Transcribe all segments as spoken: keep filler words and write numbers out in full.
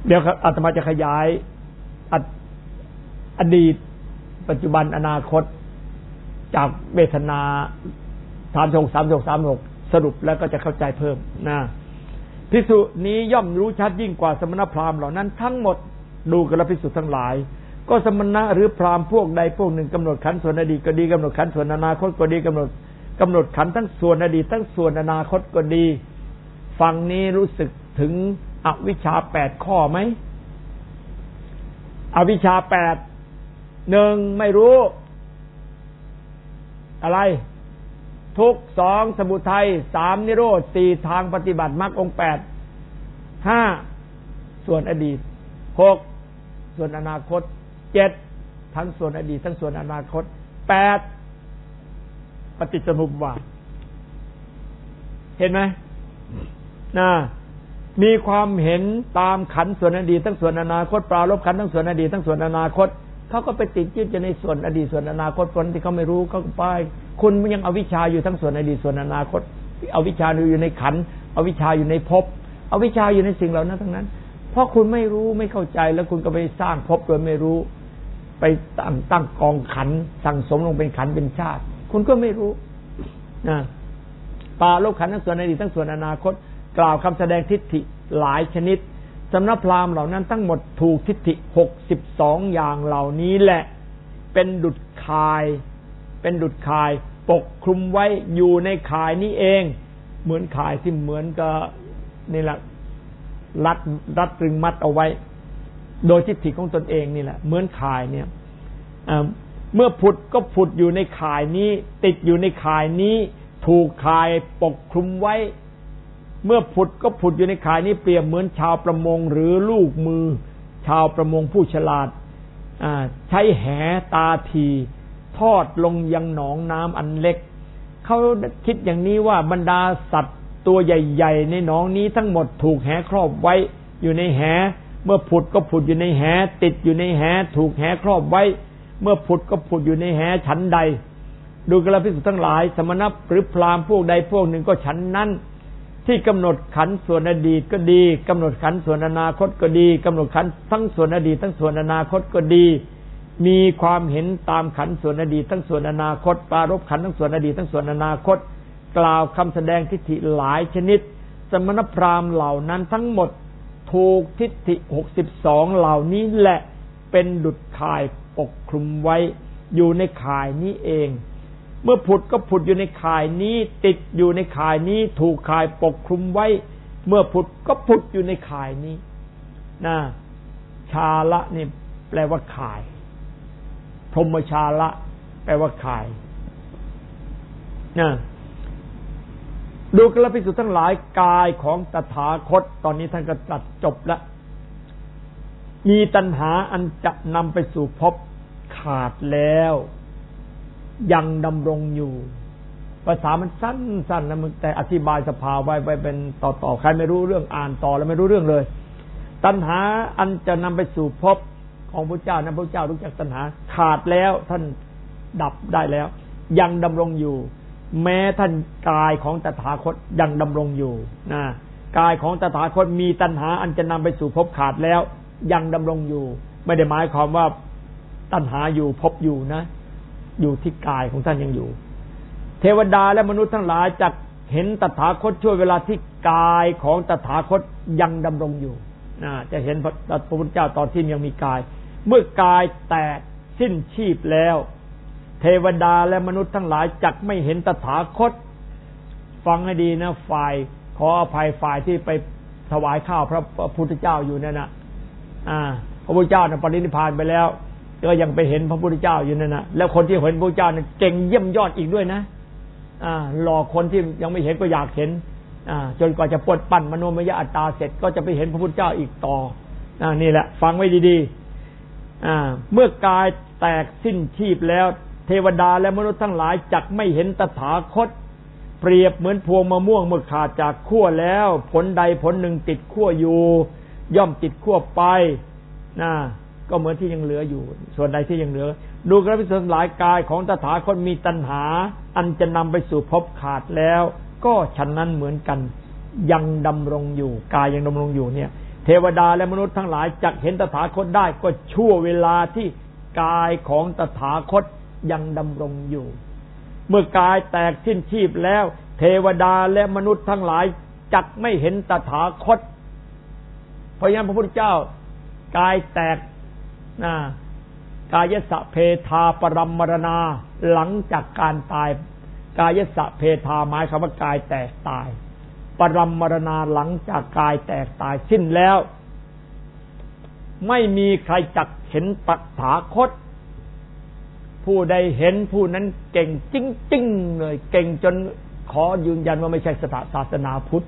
เดี๋ยวอาตมาจะขยายอดีตปัจจุบันอนาคตจากเวทนาสามหกสามหกสามหกสรุปแล้วก็จะเข้าใจเพิ่มนะภิกษุนี้ย่อมรู้ชัดยิ่งกว่าสมณพราหมณ์เหล่านั้นทั้งหมดดูกันแล้วภิกษุทั้งหลายก็สมณะหรือพราหมณ์พวกใดพวกหนึ่งกำหนดขันธ์ส่วนอดีตก็ดีกำหนดขันธ์ส่วนอนาคตก็ดีกำหนดกำหนดขันธ์ทั้งส่วนอดีตทั้งส่วนอนาคตก็ดีฟังนี้รู้สึกถึงอวิชชาแปดข้อไหมอวิชชาแปดหนึ่งไม่รู้อะไรทุกข์สองสมุทัยสามนิโรธสี่ทางปฏิบัติมรรคองค์แปดห้าส่วนอดีตหกส่วนอนาคตเจ็ดทั้งส่วนอดีตทั้งส่วนอนาคตแปดปฏิจจสมุปบาทเห็นไหมนะมีความเห็นตามขันธ์ส่วนอดีตทั้งส่วนอนาคตปรารภขันธ์ทั้งส่วนอดีตทั้งส่วนอนาคตเขาก็ไปติดยึดอยู่ในส่วนอดีตส่วนอนาคตคนที่เขาไม่รู้เขาไปคุณยังอวิชชาอยู่ทั้งส่วนอดีตส่วนอนาคตอวิชชาอยู่ในขันธ์อวิชชาอยู่ในภพอวิชชาอยู่ในสิ่งเหล่านั้นทั้งนั้นเพราะคุณไม่รู้ไม่เข้าใจแล้วคุณก็ไปสร้างภพโดยไม่รู้ไปตั้งตั้งกองขันธ์สั่งสมลงเป็นขันธ์เป็นชาติคุณก็ไม่รู้นะปรารภขันธ์ทั้งส่วนอดีตทั้งส่วนอนาคตกล่าวคำแสดงทิฏฐิหลายชนิดสำนักพราหมณ์เหล่านั้นทั้งหมดถูกทิฏฐิหกสิบสองอย่างเหล่านี้แหละเป็นดุจคายเป็นดุจคายปกคลุมไว้อยู่ในข่ายนี้เองเหมือนข่ายที่เหมือนกับนี่แหละรัดรัดตรึงมัดเอาไว้โดยทิฏฐิของตนเองนี่แหละเหมือนข่ายเนี่ยเมื่อผุดก็ผุดอยู่ในข่ายนี้ติดอยู่ในข่ายนี้ถูกข่ายปกคลุมไว้เมื่อผุดก็ผุดอยู่ในข่ายนี้เปรียบเหมือนชาวประมงหรือลูกมือชาวประมงผู้ฉลาดใช้แหตาทีทอดลงยังหนองน้ำอันเล็กเขาคิดอย่างนี้ว่าบรรดาสัตว์ตัวใหญ่ๆในหนองนี้ทั้งหมดถูกแหครอบไว้อยู่ในแหเมื่อผุดก็ผุดอยู่ในแหติดอยู่ในแหถูกแหครอบไว้เมื่อผุดก็ผุดอยู่ในแหฉันใดดูกระภิกษุทั้งหลายสมณะหรือพราหมณ์พวกใดพวกหนึ่งก็ฉันนั้นที่กำหนดขันธ์ส่วนอดีตก็ดีกำหนดขันธ์ส่วนอนาคตก็ดีกำหนดขันธ์ทั้งส่วนอดีตทั้งส่วนอนาคตก็ดีมีความเห็นตามขันธ์ส่วนอดีตทั้งส่วนอนาคตปรารภขันธ์ทั้งส่วนอดีตทั้งส่วนอนาคตกล่าวคำแสดงทิฏฐิหลายชนิดสมณพราหมณ์เหล่านั้นทั้งหมดถูกทิฏฐิหกสิบสองเหล่านี้แหละเป็นดุจข่ายปกคลุมไว้อยู่ในข่ายนี้เองเมื่อผุดก็ผุดอยู่ในข่ายนี้ติดอยู่ในข่ายนี้ถูกข่ายปกคลุมไว้เมื่อผุดก็ผุดอยู่ในข่ายนี้นะชาละนี่แปลว่าข่ายพรหมชาละแปลว่าข่ายนะดูกระภิกษุทั้งหลายกายของตถาคตตอนนี้ท่านก็ตรัสจบแล้วมีตัณหาอันจะนำไปสู่ภพขาดแล้วยังดำรงอยู่ภาษามันสั้นๆนะมันแต่อธิบายสภาวะไว้ไว้เป็นต่อๆใครไม่รู้เรื่องอ่านต่อแล้วไม่รู้เรื่องเลยตัณหาอันจะนำไปสู่ภพของพระเจ้านะพระเจ้ารู้จักตัณหาขาดแล้วท่านดับได้แล้วยังดำรงอยู่แม้ท่านกายของตถาคตยังดำรงอยู่นะกายของตถาคตมีตัณหาอันจะนำไปสู่ภพขาดแล้วยังดำรงอยู่ไม่ได้หมายความว่าตัณหาอยู่ภพอยู่นะอยู่ที่กายของท่านยังอยู่เทวดาและมนุษย์ทั้งหลายจะเห็นตถาคตช่วยเวลาที่กายของตถาคตยังดำรงอยู่นะจะเห็นพระพุทธเจ้าตอนที่ยังมีกายเมื่อกายแตกสิ้นชีพแล้วเทวดาและมนุษย์ทั้งหลายจักไม่เห็นตถาคตฟังให้ดีนะฝ่ายขออภัยฝ่ายที่ไปถวายข้าวพระพุทธเจ้าอยู่นั่นนะอ่าพระพุทธเจ้าน่ะปรินิพพานไปแล้วก็ยังไปเห็นพระพุทธเจ้าอยู่นั่นนะแล้วคนที่เห็นพระพุทธเจ้าเนี่ยเก่งเยี่ยมยอดอีกด้วยนะอ่าหลอกคนที่ยังไม่เห็นก็อยากเห็นอ่าจนกว่าจะปลดปั้นมโนมยอัตตาเสร็จก็จะไปเห็นพระพุทธเจ้าอีกต่ออ่านี่แหละฟังไว้ดีๆอ่าเมื่อกายแตกสิ้นชีพแล้วเทวดาและมนุษย์ทั้งหลายจักไม่เห็นตถาคตเปรียบเหมือนพวงมะม่วงเมื่อขาดจากขั้วแล้วผลใดผลหนึ่งติดขั้วอยู่ย่อมติดขั้วไปนะก็เหมือนที่ยังเหลืออยู่ส่วนใดที่ยังเหลือดูกระพิสนหลายกายของตถาคตมีตัณหาอันจะนำไปสู่ภพขาดแล้วก็ฉันนั้นเหมือนกันยังดำรงอยู่กายยังดำรงอยู่เนี่ยเทเทวดาและมนุษย์ทั้งหลายจักเห็นตถาคตได้ก็ชั่วเวลาที่กายของตถาคตยังดำรงอยู่เมื่อกายแตกสิ้นชีพแล้วเทวดาและมนุษย์ทั้งหลายจักไม่เห็นตถาคตเพราะฉะนั้นพระพุทธเจ้ากายแตกนะกายสะเพทาปรัมมรณาหลังจากการตายกายสะเพทาหมายคำว่ากายแตกตายปรัมมรณาหลังจากกายแตกตายสิ้นแล้วไม่มีใครจักเห็นตถาคตผู้ใดเห็นผู้นั้นเก่งจริงๆเลยเก่งจนขอยืนยันว่าไม่ใช่ศาสนาพุทธ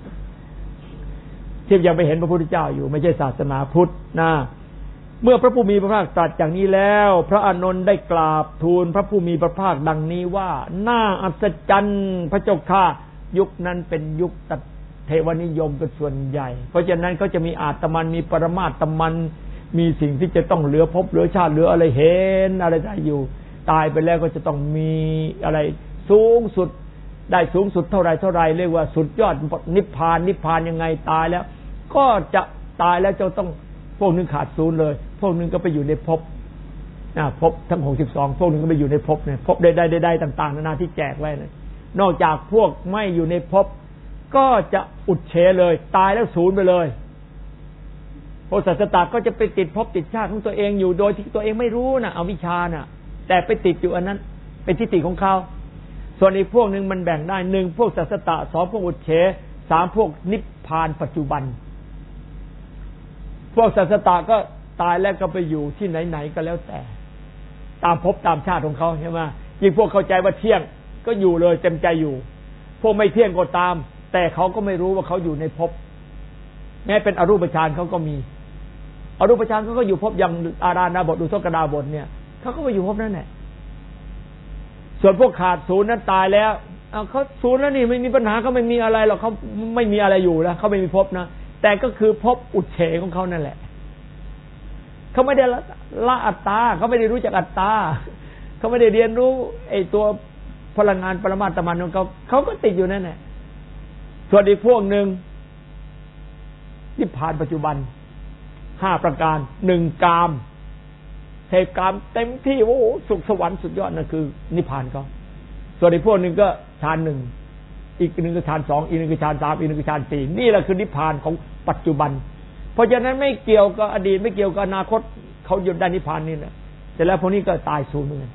ที่ยังไปเห็นพระพุทธเจ้าอยู่ไม่ใช่ศาสนาพุทธนะเมื่อพระผู้มีพระภาคตรัสอย่างนี้แล้วพระอานนท์ได้กราบทูลพระผู้มีพระภาคดังนี้ว่าน่าอัศจรรย์พระเจ้าข้ายุคนั้นเป็นยุคเทวนิยมเป็นส่วนใหญ่เพราะฉะนั้นเขาจะมีอาตมันมีปรมาตมันมีสิ่งที่จะต้องเหลือภพเหลือชาติเหลืออะไรเห็นอะไรได้อยู่ตายไปแล้วก็จะต้องมีอะไรสูงสุดได้สูงสุดเท่าไรเท่าไรเรียกว่าสุดยอดนิพพานนิพพานยังไงตายแล้วก็จะตายแล้วจะต้องพวกนึงขาดศูนย์เลยพวกนึงก็ไปอยู่ในภพนะภพทั้งหกสิบสองพวกนึงก็ไปอยู่ในภพเนี่ยภพใดๆๆต่างๆนานาที่แจกไว้เลยนอกจากพวกไม่อยู่ในภพก็จะอุดเฉเลยตายแล้วศูนย์ไปเลยพวกสัตว์ตาก็จะไปติดภพติดชาติของตัวเองอยู่โดยที่ตัวเองไม่รู้นะเอาวิชาน่ะแต่ไปติดอยู่อันนั้นเป็นทิฏฐิของเขาส่วนอีกพวกนึงมันแบ่งได้หนึ่งพวกสัตว์ตาสองพวกอุดเฉสามพวกนิพพานปัจจุบันพวกสัตว์ตาก็ตายแล้วก็ไปอยู่ที่ไหนๆก็แล้วแต่ตามภพตามชาติของเขาใช่ไหมยิ่งพวกเข้าใจว่าเที่ยงก็อยู่เลยเต็มใจอยู่พวกไม่เที่ยงก็ตามแต่เขาก็ไม่รู้ว่าเขาอยู่ในภพแม้เป็นอรูปฌานเขาก็มีอรูปฌานเขาก็อยู่ภพอย่างอาราณาบทอุทกดาบทเนี่ยเขาก็ไปอยู่ภพนั่นแหละส่วนพวกขาดศูนย์นั้นตายแล้วเอาเขาศูนย์แล้วนี่ไม่มีปัญหาเขาไม่มีอะไรหรอกเขาไม่มีอะไรอยู่แล้วเขาไม่มีภพนะแต่ก็คือภพอุเฉของเขานั่นแหละเขาไม่ได้ละอัตตาเขาไม่ได้รู้จักอัตตาเขาไม่ได้เรียนรู้ไอ้ตัวพลังงานปรมาตมันของเขาเขาก็ติดอยู่นั่นแหละส่วนอีกพวกหนึ่งนิพพานปัจจุบันห้าประการหนึ่งกามเสพกามเต็มที่โอ้สุขสวรรค์สุดยอดนั่นคือนิพพานเขาส่วนอีกพวกหนึ่งก็ฌานหนึ่งอีกหนึ่งก็ฌานสองอีกหนึ่งก็ฌานสามอีกหนึ่งก็ฌานสี่นี่แหละคือนิพพานของปัจจุบันเพราะฉะนั้นไม่เกี่ยวกับอดีตไม่เกี่ยวกับอนาคตเขาหยุดได้นิพพานนี่แหละเสร็จแล้วพวกนี้ก็ตายศูนย์เหมือนกัน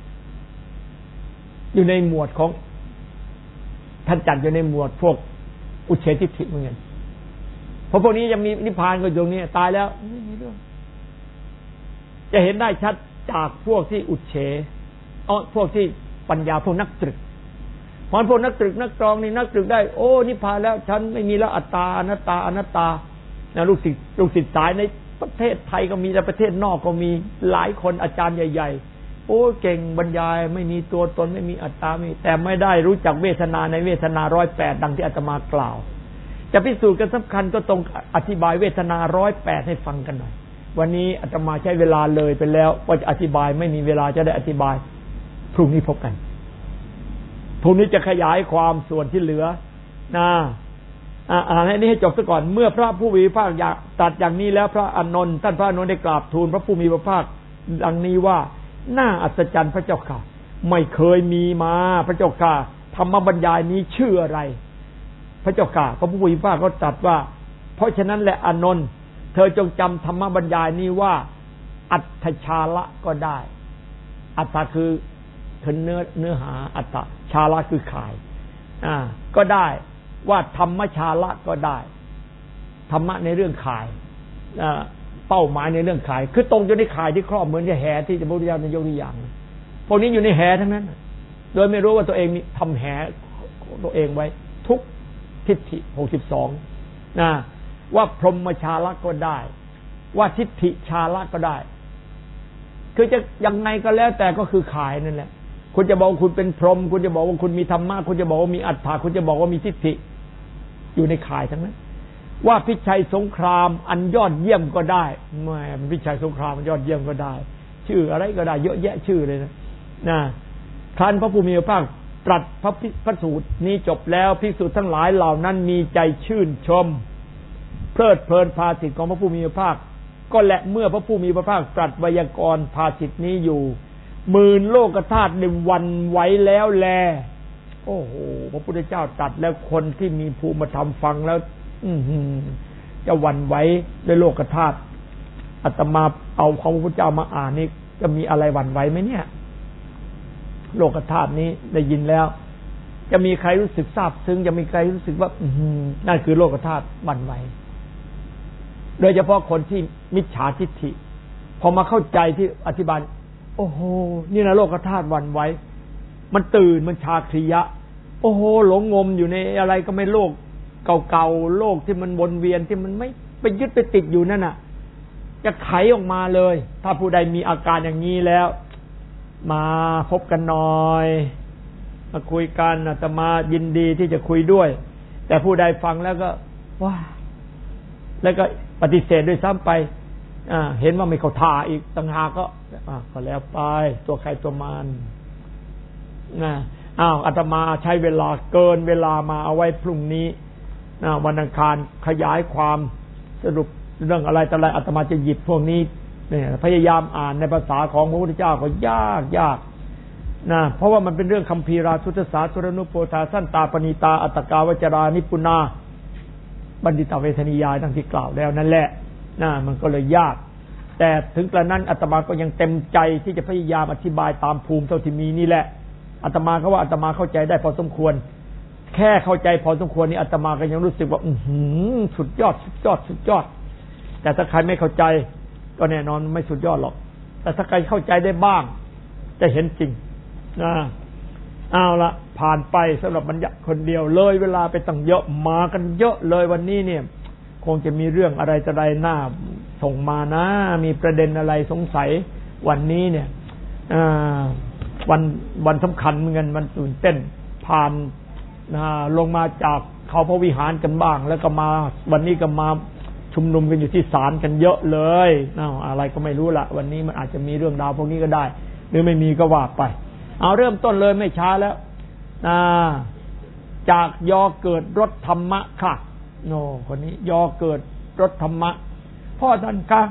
อยู่ในหมวดของท่านจัดอยู่ในหมวดพวกอุเฉทิฏฐิเหมือนกันเพราะพวกนี้ยังมีนิพพานก็อยู่ตรงนี้ตายแล้วไม่มีเรื่องจะเห็นได้ชัดจากพวกที่อุเฉอ๋อพวกที่ปัญญาพวกนักตรึกเพราะพวกนักตรึกนักตรองนี่นักตรึกได้โอ้นิพพานแล้วฉันไม่มีแล้วอัตตาอนัตตาอนัตตานะลูกศิษย์ลูกศิษย์สายในประเทศไทยก็มีแต่ประเทศนอกก็มีหลายคนอาจารย์ใหญ่ๆโอ้เก่งบรรยายไม่มีตัวตนไม่มีอัตตาไม่แต่ไม่ได้รู้จักเวทนาในเวทนาร้อยแปดดังที่อาตมากล่าวจะพิสูจน์กันสำคัญก็ตรงอธิบายเวทนาร้อยแปดให้ฟังกันหน่อยวันนี้อาตมาใช้เวลาเลยไปแล้วว่าจะอธิบายไม่มีเวลาจะได้อธิบายพรุ่งนี้พบกันพรุ่งนี้จะขยายความส่วนที่เหลือนะอ่านให้นี้ให้จบซะก่อนเมื่อพระผู้มีพระภาคอยากตัดอย่างนี้แล้วพระอานนท์ท่านพระอานนท์ได้กราบทูลพระผู้มีพระภาคดังนี้ว่าน่าอัศจรรย์พระเจ้าค่ะไม่เคยมีมาพระเจ้าค่ะธรรมบรรยายนี้ชื่ออะไรพระเจ้าค่ะพระผู้มีพระภาคก็ตรัสว่าเพราะฉะนั้นแหละอานนท์เธอจงจำธรรมบรรยายนี้ว่าอัตถชาละก็ได้อัตถคือคือเนื้อเนื้อหาอัตถชาละคือข่ายอ่าก็ได้ว่าธรรมชาละก็ได้ธรรมะในเรื่องข่ายอ่าเป้าหมายในเรื่องข่ายคือตรงอยู่ในข่ายที่ครอบเหมือนกับแหที่จะพระพุทธเจ้าในยกตัวอย่างพวกนี้อยู่ในแหทั้งนั้นโดยไม่รู้ว่าตัวเองทำแหตัวเองไว้ทุกทิฏฐิหกสิบสองนะว่าพรหมชาละก็ได้ว่าทิฏฐิชาละก็ได้คือจะยังไงก็แล้วแต่ก็คือข่ายนั่นแหละคุณจะบอกคุณเป็นพรหมคุณจะบอกว่าคุณมีธรรมะคุณจะบอกว่ามีอัตถะคุณจะบอกว่ามีทิฏฐิอยู่ในข่ายทั้งนั้นว่าพิชัยสงครามอันยอดเยี่ยมก็ได้แหมพิชัยสงครามอันยอดเยี่ยมก็ได้ชื่ออะไรก็ได้เยอะแยะชื่อเลยนะนะครั้นพระผู้มีพระภาคตรัสพระพระสูตรนี้จบแล้วภิกษุทั้งหลายเหล่านั้นมีใจชื่นชมเพลิดเพลินภาสิทธิ์ของพระผู้มีพระภาคก็และเมื่อพระผู้มีพระภาคตรัสไวยากรณ์ภาสิทธิ์นี้อยู่หมื่นโลกธาตุในวันไหวแล้วแลโอ้โหพระพุทธเจ้าตรัสแล้วคนที่มีภูมิธรรมฟังแล้วอือหือจะหวั่นไหวด้วยโลกธาตุอาตมาเอาของพระพุทธเจ้ามาอ่านนี่จะมีอะไรหวั่นไหวไหมเนี่ยโลกธาตุนี้ได้ยินแล้วจะมีใครรู้สึกซาบซึ้งจะมีใครรู้สึกว่าอือนั่นคือโลกธาตุหวั่นไหวโดยเฉพาะคนที่มิจฉาทิฏฐิพอมาเข้าใจที่อธิบายโอ้โหนี่นะโลกธาตุหวั่นไหวมันตื่นมันชาคริยะโอ้โหหลงงมอยู่ในอะไรก็ไม่โลกเก่าๆโลกที่มันวนเวียนที่มันไม่ไปยึดไปติดอยู่นั่นน่ะจะไขออกมาเลยถ้าผู้ใดมีอาการอย่างนี้แล้วมาพบกันหน่อยมาคุยกันอาตมายินดีที่จะคุยด้วยแต่ผู้ใดฟังแล้วก็ว้าแล้วก็ปฏิเสธด้วยซ้ำไปอ่าเห็นว่าไม่เข้าท่าอีกต่างหากก็อ่าก็แล้วไปตัวใครตัวมันนะอ้าวอาตมาใช้เวลาเกินเวลามาเอาไว้พรุ่งนี้นะวันอังคารขยายความสรุปเรื่องอะไรต่ออะไรอาตมาจะหยิบพวกนี้เนี่ยพยายามอ่านในภาษาของพระพุทธเจ้าก็ยากยากนะเพราะว่ามันเป็นเรื่องคัมภีราทุตสาสุรนุโปธาสั้นตาปณิตาอัตตกาวจรานิปุนาบัณฑิตเวทนิยายดังที่กล่าวแล้วนั่นแหละนะมันก็เลยยากแต่ถึงกระนั้นอาตมาก็ยังเต็มใจที่จะพยายามอธิบายตามภูมิเท่าที่มีนี่แหละอาตมาก็ว่าอาตมาเข้าใจได้พอสมควรแค่เข้าใจพอสมควรนี่อาตมาก็ยังรู้สึกว่าอื้อหือสุดยอดสุดยอดสุดยอดแต่ถ้าใครไม่เข้าใจก็แน่นอนไม่สุดยอดหรอกแต่ถ้าใครเข้าใจได้บ้างจะเห็นจริงนะเอาละผ่านไปสำหรับบัญญัติคนเดียวเลยเวลาไปตั้งเยอะมากันเยอะเลยวันนี้เนี่ยคงจะมีเรื่องอะไรจะใดหน้าส่งมานะมีประเด็นอะไรสงสัยวันนี้เนี่ยวันวันสำคัญเหมือนกันมันตื่นเต้นผ่านลงมาจากเขาพระวิหารกันบ้างแล้วก็มาวันนี้ก็มาชุมนุมกันอยู่ที่ศาลกันเยอะเลยอ้าวอะไรก็ไม่รู้ละวันนี้มันอาจจะมีเรื่องราวพวกนี้ก็ได้หรือไม่มีก็ว่าไปเอาเริ่มต้นเลยไม่ช้าแล้วจากยอเกิดรถธรรมะค่ะโน่คนนี้ยอเกิดรถธรรมะพ่อท่านคะ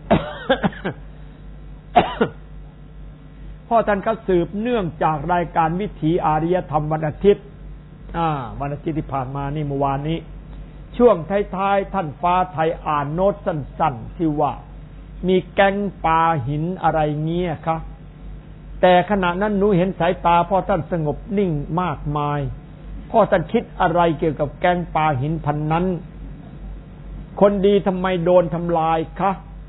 พ่อท่านก็สืบเนื่องจากรายการวิถีอารยธรรมวันอาทิตย์วันอาทิตย์ที่ผ่านมานี่เมื่อวานนี้ช่วงท้ายๆท่านฟ้าไทยอ่านโน้ตสั้นๆที่ว่ามีแก๊งปลาหินอะไรเงี้ยคะแต่ขณะนั้นหนูเห็นสายตาพ่อท่านสงบนิ่งมากมายพ่อท่านคิดอะไรเกี่ยวกับแก๊งปลาหินพันนั้นคนดีทำไมโดนทำลายคะ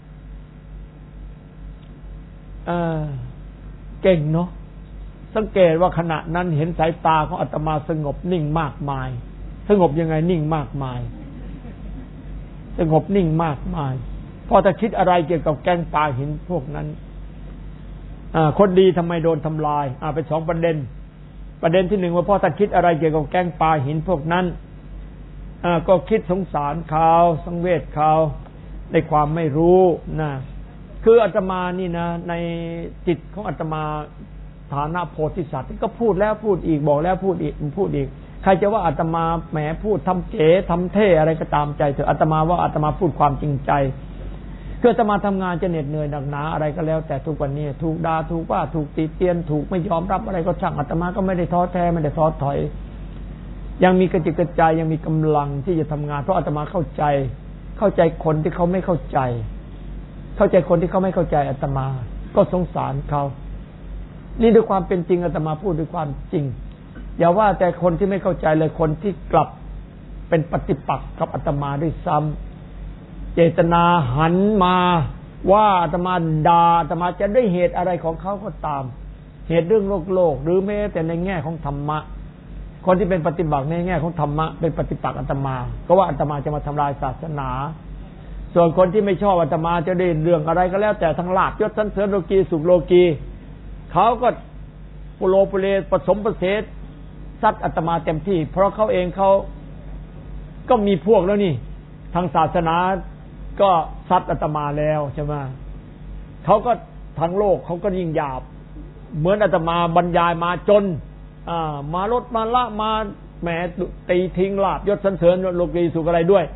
เออเก่งเนาะสังเกตว่าขณะนั้นเห็นสายตาของอาตมาสงบนิ่งมากมายสงบยังไงนิ่งมากมายสงบนิ่งมากมายพ่อจะคิดอะไรเกี่ยวกับแก๊งปลาหินพวกนั้นคนดีทำไมโดนทำลายอ่าเป็นสองประเด็นประเด็นที่หนึ่งว่าพ่อท่านคิดอะไรเกี่ยวกับแก๊งปลาหินพวกนั้นอ่าก็คิดสงสารเขาสังเวชเขาในความไม่รู้นะคืออาตมานี่นะในจิตของอาตมาฐานะโพธิสัตว์ก็พูดแล้วพูดอีกบอกแล้วพูดอีกพูดอีกใครจะว่าอาตมาแหมพูดทำเก๋ทำเท่อะไรก็ตามใจเถอะอาตมาว่าอาตมาพูดความจริงใจคืออาตมาทำงานจะเหน็ดเหนื่อยหนักหนาอะไรก็แล้วแต่ทุกวันนี้ถูกด่าถูกว่าถูกตีเตียนถูกไม่ยอมรับอะไรก็ช่างอาตมาก็ไม่ได้ท้อแท้ไม่ได้ท้อถอยยังมีกระจิตกระใจยังมีกำลังที่จะทำงานเพราะอาตมาเข้าใจเข้าใจคนที่เขาไม่เข้าใจเข้าใจคนที่เขาไม่เข้าใจอาตมาก็สงสารเขานี่ด้วยความเป็นจริงอาตมาพูดด้วยความจริงอย่าว่าแต่คนที่ไม่เข้าใจเลยคนที่กลับเป็นปฏิปักษ์กับอาตมาด้วยซ้ำเจตนาหันมาว่าอาตมาด่าอาตมาจะด้วยเหตุอะไรของเขาก็ตามเหตุเรื่องโลกโลกหรือแม้แต่ในแง่ของธรรมะคนที่เป็นปฏิบัติในแง่ของธรรมะเป็นปฏิปักษ์อาตมาก็ว่าอาตมาจะมาทำลายศาสนาส่วนคนที่ไม่ชอบอาตมาจะได้เรื่องอะไรก็แล้วแต่ทั้งลาภยศสรรเสริญโลกีสุขโลกีเขาก็ปุโรปุเรผสมประเสริฐซัดอาตมาเต็มที่เพราะเขาเองเขาก็มีพวกแล้วนี่ทางศาสนาก็ซัดอาตมาแล้วใช่ไหมเขาก็ทางโลกเขาก็ยิ่งหยาบเหมือนอาตมาบรรยายมาจนอ่ามาลดมาละมาแหมตีทิ้งลาภยศสรรเสริญโลกีสุขอะไรด้วย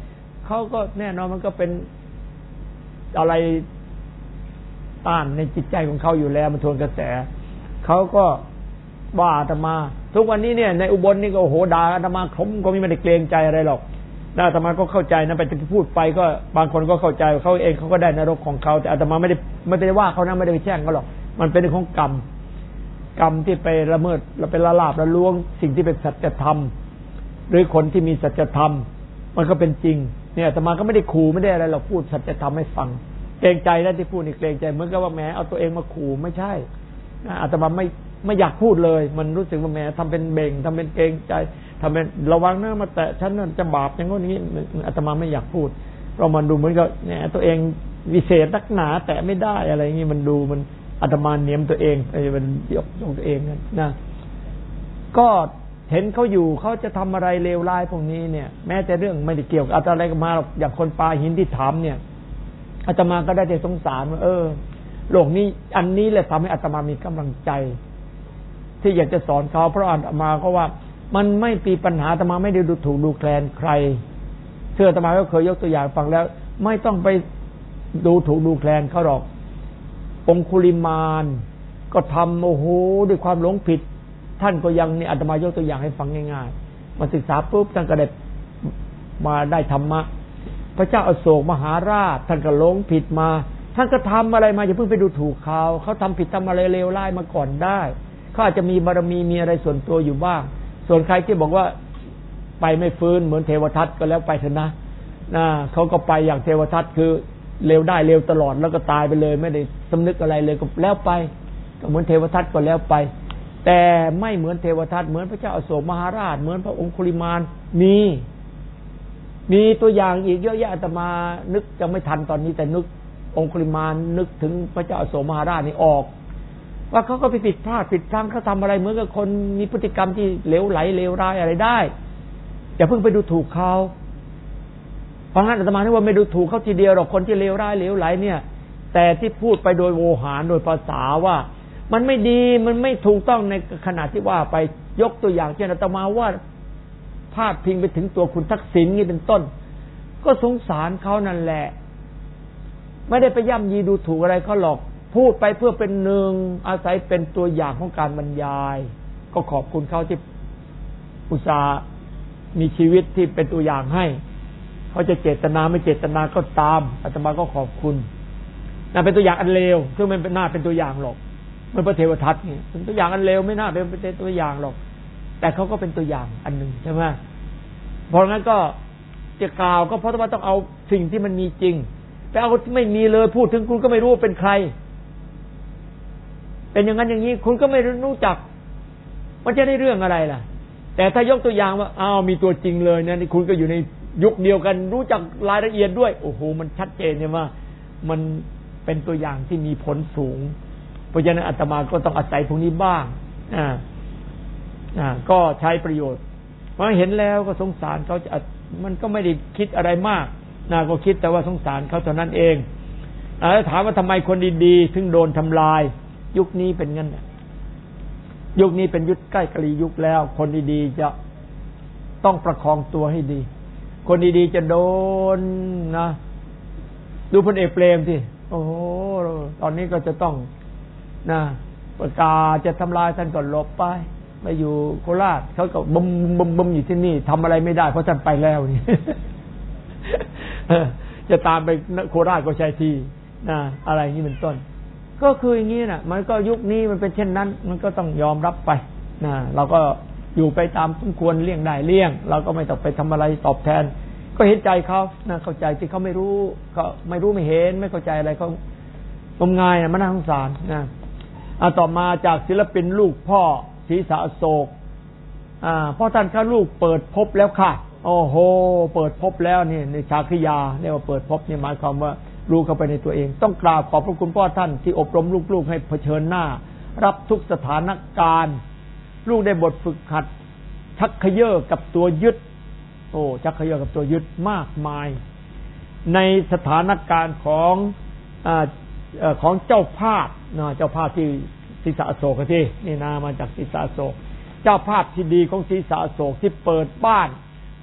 เขาก็แน่นอนมันก็เป็นอะไรต้านในจิตใจของเขาอยู่แล้วมันทวนกระแสเขาก็ว่าอาตมาทุกวันนี้เนี่ยในอุบลนี่ก็โอ้โหด่าอาตมาเขาก็ไม่ได้เกรงใจอะไรหรอกอาตมาก็เข้าใจนะไปพูดไปก็บางคนก็เข้าใจเขาเองเขาก็ได้นรกของเขาแต่อาตมาไม่ได้ไม่ได้ว่าเขานะไม่ได้ไปแช่งเขาหรอกมันเป็นเรื่องของกรรมกรรมที่ไปละเมิดเราไปละลาบละล้วงสิ่งที่เป็นสัจธรรมหรือคนที่มีสัจธรรมมันก็เป็นจริงเนี่ยอาตมาก็ไม่ได้ขู่ไม่ได้อะไรเราพูดสัจธรรมให้ฟังเกรงใจแล้วที่พูดนี่เกรงใจเหมือนกับว่าแหมเอาตัวเองมาขู่ไม่ใช่อาตมาไม่ไม่อยากพูดเลยมันรู้สึกว่าแหมทำเป็นเบ่งทำเป็นเกรงใจทำเป็นระวังนะมาแตะฉันนั่นจะบาปอย่างนี้อาตมาไม่อยากพูดเพราะมันดูเหมือนกับแหมตัวเองวิเศษนักหนาแตะไม่ได้อะไรอย่างนี้มันดูมันอาตมาเนียมตัวเองไอ้มันยกยกตัวเองนะก็เห็นเขาอยู่เขาจะทำอะไรเลวร้ายพวกนี้เนี่ยแม้แต่เรื่องไม่ได้เกี่ยวกับอะไรก็มาอย่างคนปาหินที่ถามเนี่ยอาตมาก็ได้แต่สงสารว่าเออโลกนี้อันนี้แหละทำให้อาตมามีกำลังใจที่อยากจะสอนเขาเพราะอาตมาก็ว่ามันไม่มีปัญหาอาตมาไม่ได้ดูถูกดูแคลนใครเชื่ออาตมาก็เคยยกตัวอย่างฟังแล้วไม่ต้องไปดูถูกดูแคลนเขาหรอกองคุลิมานก็ทำโอ้โหด้วยความหลงผิดท่านก็ยังนี่อาตมายกตัวอย่างให้ฟังง่ายๆมาศึกษาปุ๊บท่านก็ได้มาได้ธรรมะพระเจ้าอโศกมหาราชท่านก็หลงผิดมาท่านก็ทำอะไรมาอย่าเพิ่งไปดูถูกเขาเขาทำผิดทำอะไรเลวร้ายมาก่อนได้เขาอาจจะมีบารมีมีอะไรส่วนตัวอยู่บ้างส่วนใครที่บอกว่าไปไม่ฟื้นเหมือนเทวทัตก็แล้วไปเถอะนะนะเขาก็ไปอย่างเทวทัตคือเลวได้เลวตลอดแล้วก็ตายไปเลยไม่ได้สำนึกอะไรเลยก็แล้วไปก็เหมือนเทวทัตก็แล้วไปแต่ไม่เหมือนเทวทัตเหมือนพระเจ้าอโศกมหาราชเหมือนพระองคุลิมานมีมีตัวอย่างอีกเยอะแยะอาตมานึกจะไม่ทันตอนนี้แต่นึกองคุลิมานนึกถึงพระเจ้าอโศกมหาราชนี่ออกว่าเขาก็ไปผิดพลาดผิดพลั้งเขาทำอะไรเหมือนกับคนมีพฤติกรรมที่เลวไหลเลวร้ายอะไรได้อย่าเพิ่งไปดูถูกเขาเพราะงั้นอาตมาที่ว่าไม่ดูถูกเขาทีเดียวหรอกคนที่เลวร้ายเลวไหลเนี่ยแต่ที่พูดไปโดยโวหารโดยภาษาว่ามันไม่ดีมันไม่ถูกต้องในขณะที่ว่าไปยกตัวอย่างเช่นอาตมาว่าพาดพิงไปถึงตัวคุณทักษิณนี่เป็นต้นก็สงสารเขานั่นแหละไม่ได้ไปย่ำยีดูถูกอะไรเขาหรอกพูดไปเพื่อเป็นหนึ่งอาศัยเป็นตัวอย่างของการบรรยายก็ขอบคุณเขาที่อุตส่าห์มีชีวิตที่เป็นตัวอย่างให้เขาจะเจตนาไม่เจตนาก็ตามอาตมาก็ขอบคุณน่าเป็นตัวอย่างอันเลวซึ่งมันเป็นหน้าเป็นตัวอย่างหรอกเมื่อพระเทวทัตเนี่ยเป็นตัวอย่างอันเลวไม่น่าเป็นตัวอย่างหรอกแต่เขาก็เป็นตัวอย่างอันหนึ่งใช่ไหมเพราะงั้นก็จะกล่าวก็เพราะว่าต้องเอาสิ่งที่มันมีจริงแต่เอาที่ไม่มีเลยพูดถึงคุณก็ไม่รู้ว่าเป็นใครเป็นอย่างนั้นอย่างนี้คุณก็ไม่รู้จักมันจะได้เรื่องอะไรล่ะแต่ถ้ายกตัวอย่างว่าอ้าวมีตัวจริงเลยนะนี่คุณก็อยู่ในยุคเดียวกันรู้จักรายละเอียดด้วยโอ้โหมันชัดเจนเนี่ยว่ามันเป็นตัวอย่างที่มีผลสูงเพราะฉะนั้นอาตมาก็ต้องอาศัยพวกนี้บ้างอ่าอ่าก็ใช้ประโยชน์เพราะเห็นแล้วก็สงสารเขาจะมันก็ไม่ได้คิดอะไรมากนะก็คิดแต่ว่าสงสารเขาเท่านั้นเองอ่าแล้วถามว่าทำไมคนดีๆถึงโดนทำลายยุคนี้เป็นงั้นยุคนี้เป็นยุคใกล้กลียุคแล้วคนดีๆจะต้องประคองตัวให้ดีคนดีๆจะโดนนะดูพลเอกเปรมสิโอ้โหตอนนี้ก็จะต้องนะประกาศจะทำลายท่านก็หลบไปไปอยู่โคราชเขาก็บึมบึมบึมอยู่ที่นี่ทำอะไรไม่ได้เพราะท่านไปแล้วนี่ จะตามไปโคราชก็ใช่ที่นะอะไรนี้เป็นต้นก็คืออย่างนี้นะมันก็ยุคนี้มันเป็นเช่นนั้นมันก็ต้องยอมรับไปนะเราก็อยู่ไปตามสมควรเลี่ยงได้เลี่ยงเราก็ไม่ต้องไปทำอะไรตอบแทนก็เห็นใจเขานะเข้าใจที่เขาไม่รู้เขาไม่รู้ไม่เห็นไม่เข้าใจอะไรเขางมงายนะมันน่าสงสารนะอ่าต่อมาจากศิลปินลูกพ่อศรีสะอโศกอ่าพ่อท่านข้าลูกเปิดพบแล้วค่ะโอ้โหเปิดพบแล้วนี่ในชาคริยาเรียกว่าเปิดพบนี่หมายความว่ารู้เข้าไปในตัวเองต้องกราบขอบพระคุณพ่อท่านที่อบรมลูกๆให้เผชิญหน้ารับทุกสถานการณ์ลูกได้บทฝึกหัดชักเขย่อกับตัวยึดโอ้ชักเขย่อกับตัวยึดมากมายในสถานการณ์ของอ่าของเจ้าภาพนะเจ้าภาพที่ศรีสะอโศกที่นี่นามาจากศรีสะอโศกเจ้าภาพที่ดีของศรีสะอโศกที่เปิดบ้าน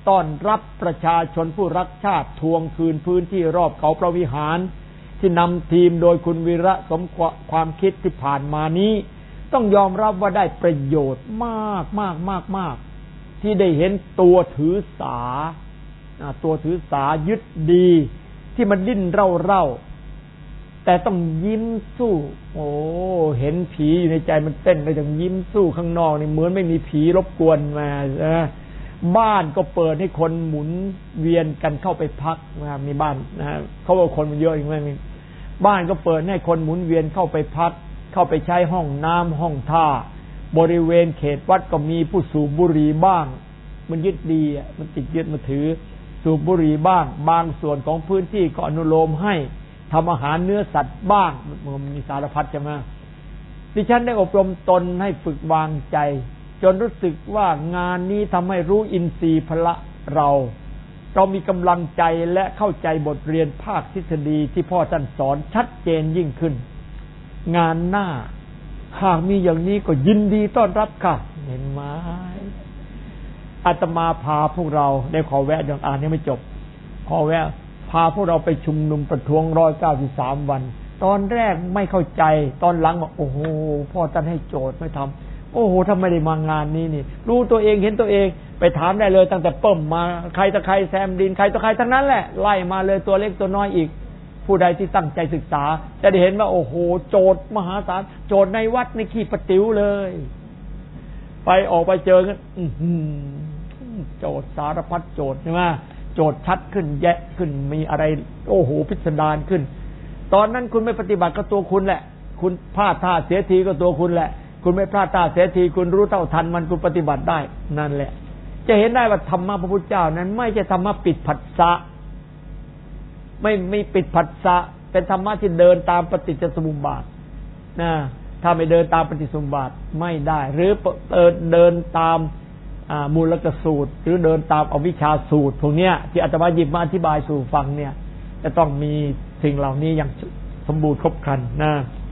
ต้อนรับประชาชนผู้รักชาติทวงคืนพื้นที่รอบเขาพระวิหารที่นำทีมโดยคุณวีระสมความคิดที่ผ่านมานี้ต้องยอมรับว่าได้ประโยชน์มากมากมากมากที่ได้เห็นตัวถือสาตัวถือสายึดดีที่มันดิ้นเร่าเร่าแต่ต้องยิ้มสู้โอ้เห็นผีอยู่ในใจมันเต้นเลยต้องยิ้มสู้ข้างนอกนี่เหมือนไม่มีผีรบกวนมานะบ้านก็เปิดให้คนหมุนเวียนกันเข้าไปพักนะมีบ้านนะเขาบอกคนมันเยอะอย่างไรมีบ้านก็เปิดให้คนหมุนเวียนเข้าไปพักเข้าไปใช้ห้องน้ำห้องท่าบริเวณเขตวัดก็มีผู้สูบบุหรี่บ้างมันยึดดีอ่ะมันติดยึดมาถือสูบบุหรี่บ้างบางส่วนของพื้นที่ก็อนุโลมให้ทำอาหารเนื้อสัตว์บ้างมันมีสารพัดใช่ไหมดิฉันได้อบรมตนให้ฝึกวางใจจนรู้สึกว่างานนี้ทำให้รู้อินทรีย์พละเราเรามีกำลังใจและเข้าใจบทเรียนภาคทฤษฎีที่พ่อท่านสอนชัดเจนยิ่งขึ้นงานหน้าหากมีอย่างนี้ก็ยินดีต้อนรับค่ะเห็นไหมอาตมาพาพวกเราได้ขอแวะอย่างอ่านยังไม่จบขอแวะพาพวกเราไปชุมนุมประท้วงร้อยเก้าสิบสามวันตอนแรกไม่เข้าใจตอนหลังบอกโอ้โหพ่อท่านให้โจทย์ไม่ทำโอ้โหทำไมได้มางานนี้นี่รู้ตัวเองเห็นตัวเองไปถามได้เลยตั้งแต่เปิ่มมาใครตะใครแซมดินใครตะใครทั้งนั้นแหละไล่มาเลยตัวเล็กตัวน้อยอีกผู้ใดที่ตั้งใจศึกษาจะได้เห็นว่าโอ้โหโจทย์มหาศาลโจทย์ในวัดในขี้ประติ๋วเลยไปออกไปเจอกันโจทย์สารพัดโจทย์ใช่ไหมโจทย์ชัดขึ้นแยะขึ้นมีอะไรโอ้โหพิสดารขึ้นตอนนั้นคุณไม่ปฏิบัติก็ตัวคุณแหละคุณพลาดท่าเสียทีก็ตัวคุณแหละคุณไม่พลาดท่าเสียทีคุณรู้เท่าทันมันคุณปฏิบัติได้นั่นแหละจะเห็นได้ว่าธรรมะพระพุทธเจ้านั้นไม่ใช่ธรรมะปิดผัสสะไม่ไม่ปิดผัสสะเป็นธรรมะที่เดินตามปฏิจจสมุปบาทนะถ้าไม่เดินตามปฏิจจสมุปบาทไม่ได้หรือเดินตามมูลกสูตรหรือเดินตามอวิชชาสูตรพวกเนี้ยที่อาตมาหยิบมาอธิบายสู่ฟังเนี่ยจะต้องมีสิ่งเหล่านี้อย่างสมบูรณ์ครบครันนะ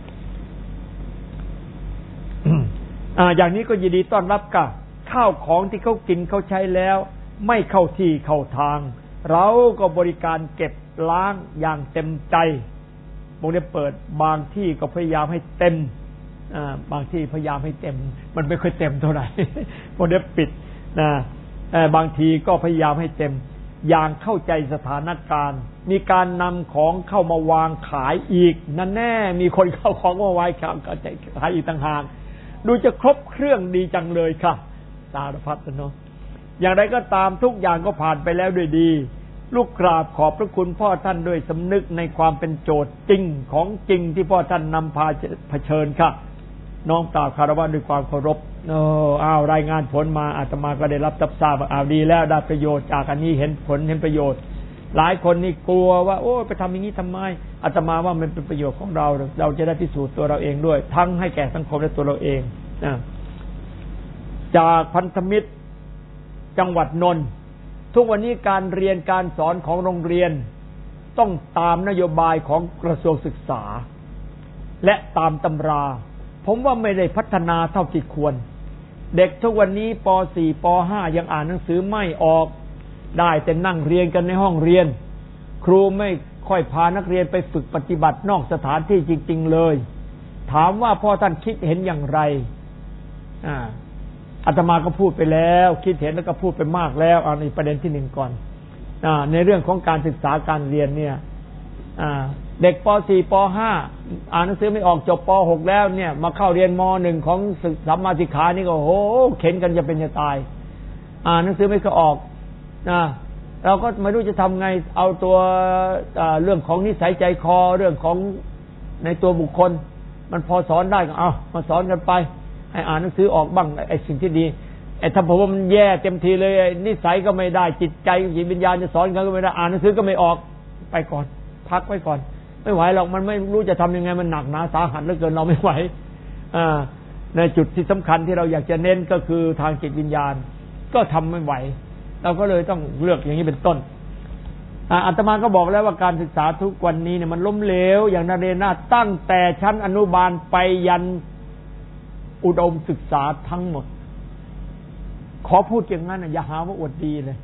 อย่างนี้ก็ยินดีต้อนรับกับข้าวของที่เขากินเขาใช้แล้วไม่เข้าที่เข้าทางเราก็บริการเก็บล้างอย่างเต็มใจบางทีเปิดบางที่ก็พยายามให้เต็มบางที่พยายามให้เต็มมันไม่ค่อยเต็มเท่าไหร่บางทีปิดนะบางทีก็พยายามให้เต็มอย่างเข้าใจสถานการณ์มีการนำของเข้ามาวางขายอีกนั่นแน่มีคนเข้าของมาวางขายอีกต่างหากดูจะครบเครื่องดีจังเลยค่ะสารพัดเนาะอย่างไรก็ตามทุกอย่างก็ผ่านไปแล้วด้วยดีลูกกราบขอบพระคุณพ่อท่านด้วยสำนึกในความเป็นโจทย์จริงของจริงที่พ่อท่านนำพาเผชิญค่ะน้อมกราบคารวะด้วยความเคารพเอออ้าวรายงานผลมาอาตมาก็ได้รับทราบอ้าวดีแล้วได้ประโยชน์จากอันนี้เห็นผลเห็นประโยชน์หลายคนนี่กลัวว่าโอ้ไปทำอย่างนี้ทำไมอาตมาว่ามันเป็นประโยชน์ของเราเราจะได้พิสูจน์ตัวเราเองด้วยทั้งให้แก่สังคมและตัวเราเองนะจากพันธมิตรจังหวัดนนท์ทุกวันนี้การเรียนการสอนของโรงเรียนต้องตามนโยบายของกระทรวงศึกษาและตามตำราผมว่าไม่ได้พัฒนาเท่าที่ควรเด็กทุกวันนี้ป สี่ ป ห้า ยังอ่านหนังสือไม่ออกได้แต่นั่งเรียนกันในห้องเรียนครูไม่ค่อยพานักเรียนไปฝึกปฏิบัตินอกสถานที่จริงๆเลยถามว่าพ่อท่านคิดเห็นอย่างไรอ่าอาตมาก็พูดไปแล้วคิดเห็นแล้วก็พูดไปมากแล้วเอาในประเด็นที่หนึ่งก่อนอ่าในเรื่องของการศึกษาการเรียนเนี่ยอ่าเด็กป สี่ ป ห้า อ่านหนังสือไม่ออกจบป หกแล้วเนี่ยมาเข้าเรียนม หนึ่งของสัมมาสิกขานี่ก็โหเข็นกันจะเป็นจะตายอ่านหนังสือไม่ก็ออกนะเราก็ไม่รู้จะทำไงเอาตัวเรื่องของนิสัยใจคอเรื่องของในตัวบุคคลมันพอสอนได้ก็เอามาสอนกันไปให้อ่านหนังสือออกบ้างไอ้สิ่งที่ดีไอ้ถ้าผมว่ามันแย่เต็มทีเลยนิสัยก็ไม่ได้จิตใจจิตวิญญาณจะสอนกันก็ไม่ได้อ่านหนังสือก็ไม่ออกไปก่อนพักไว้ก่อนไม่ไหวหรอกมันไม่รู้จะทำยังไงมันหนักหนาสาหัสเหลือเกินเราไม่ไหวอ่าในจุดที่สำคัญที่เราอยากจะเน้นก็คือทางจิตวิญญาณก็ทำไม่ไหวเราก็เลยต้องเลือกอย่างนี้เป็นต้นอาตมาก็บอกแล้วว่าการศึกษาทุกวันนี้เนี่ยมันล้มเหลวอย่างนาเรนาตั้งแต่ชั้นอนุบาลไปยันอุดมศึกษาทั้งหมดขอพูดอย่างนั้นอย่าหาว่าอวดดีเลย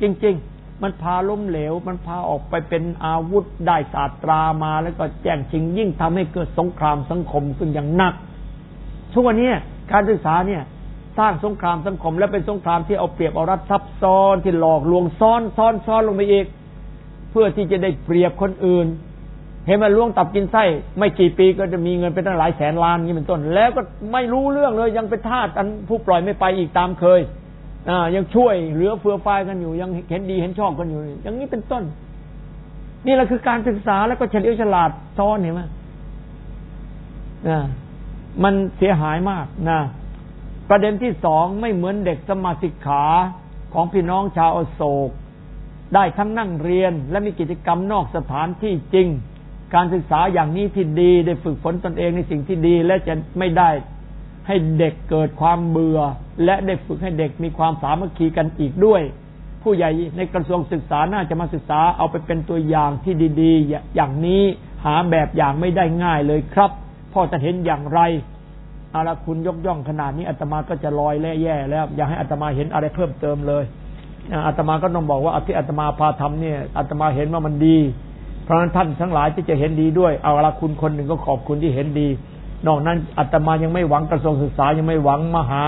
จริงๆมันพาล้มเหลวมันพาออกไปเป็นอาวุธได้ศาสตรามาแล้วก็แย่งชิงยิ่งทำให้เกิดสงครามสังคมขึ้นอย่างหนักทุกวันนี้การศึกษาเนี่ยสร้างสงครามสังคมและเป็นสงครามที่เอาเปรียบเอารัดซับซ้อนที่หลอกลวงซ้อนซ้อนซ้อนลงไปอีกเพื่อที่จะได้เปรียบคนอื่นเห็นมันล่วงตับกินไส้ไม่กี่ปีก็จะมีเงินเป็นตั้งหลายแสนล้านนี้เป็นต้นแล้วก็ไม่รู้เรื่องเลยยังเป็นทาสอันผู้ปล่อยไม่ไปอีกตามเคยอ่ายังช่วยเหลือเฟือฟายกันอยู่ยังเห็นดีเห็นชอบกันอยู่อย่างนี้เป็นต้นนี่แหละคือการศึกษาแล้วก็เฉลียวฉลาดซ้อนเห็นไหมนะมันเสียหายมากนะประเด็นที่สองไม่เหมือนเด็กสมาสิกขาของพี่น้องชาวอโศกได้ทั้งนั่งเรียนและมีกิจกรรมนอกสถานที่จริงการศึกษาอย่างนี้ที่ดีได้ฝึกฝนตนเองในสิ่งที่ดีและจะไม่ได้ให้เด็กเกิดความเบื่อและได้ฝึกให้เด็กมีความสามัคคีกันอีกด้วยผู้ใหญ่ในกระทรวงศึกษาน่าจะมาศึกษาเอาไปเป็นตัวอย่างที่ดีๆอย่างนี้หาแบบอย่างไม่ได้ง่ายเลยครับพ่อจะเห็นอย่างไรเอาละคุณยกย่องขนาดนี้อาตมาก็จะลอยและแย่แล้วอยากให้อาตมาเห็นอะไรเพิ่มเติมเลยอาตมาก็ต้องบอกว่าที่อาตมาพาทำเนี่ยอาตมาเห็นว่ามันดีเพราะฉะนั้นท่านทั้งหลายที่จะเห็นดีด้วยเอาละคุณคนหนึ่งก็ขอบคุณที่เห็นดีนอกนั้นอาตมายังไม่หวังกระทรวงศึกษายังไม่หวังมหา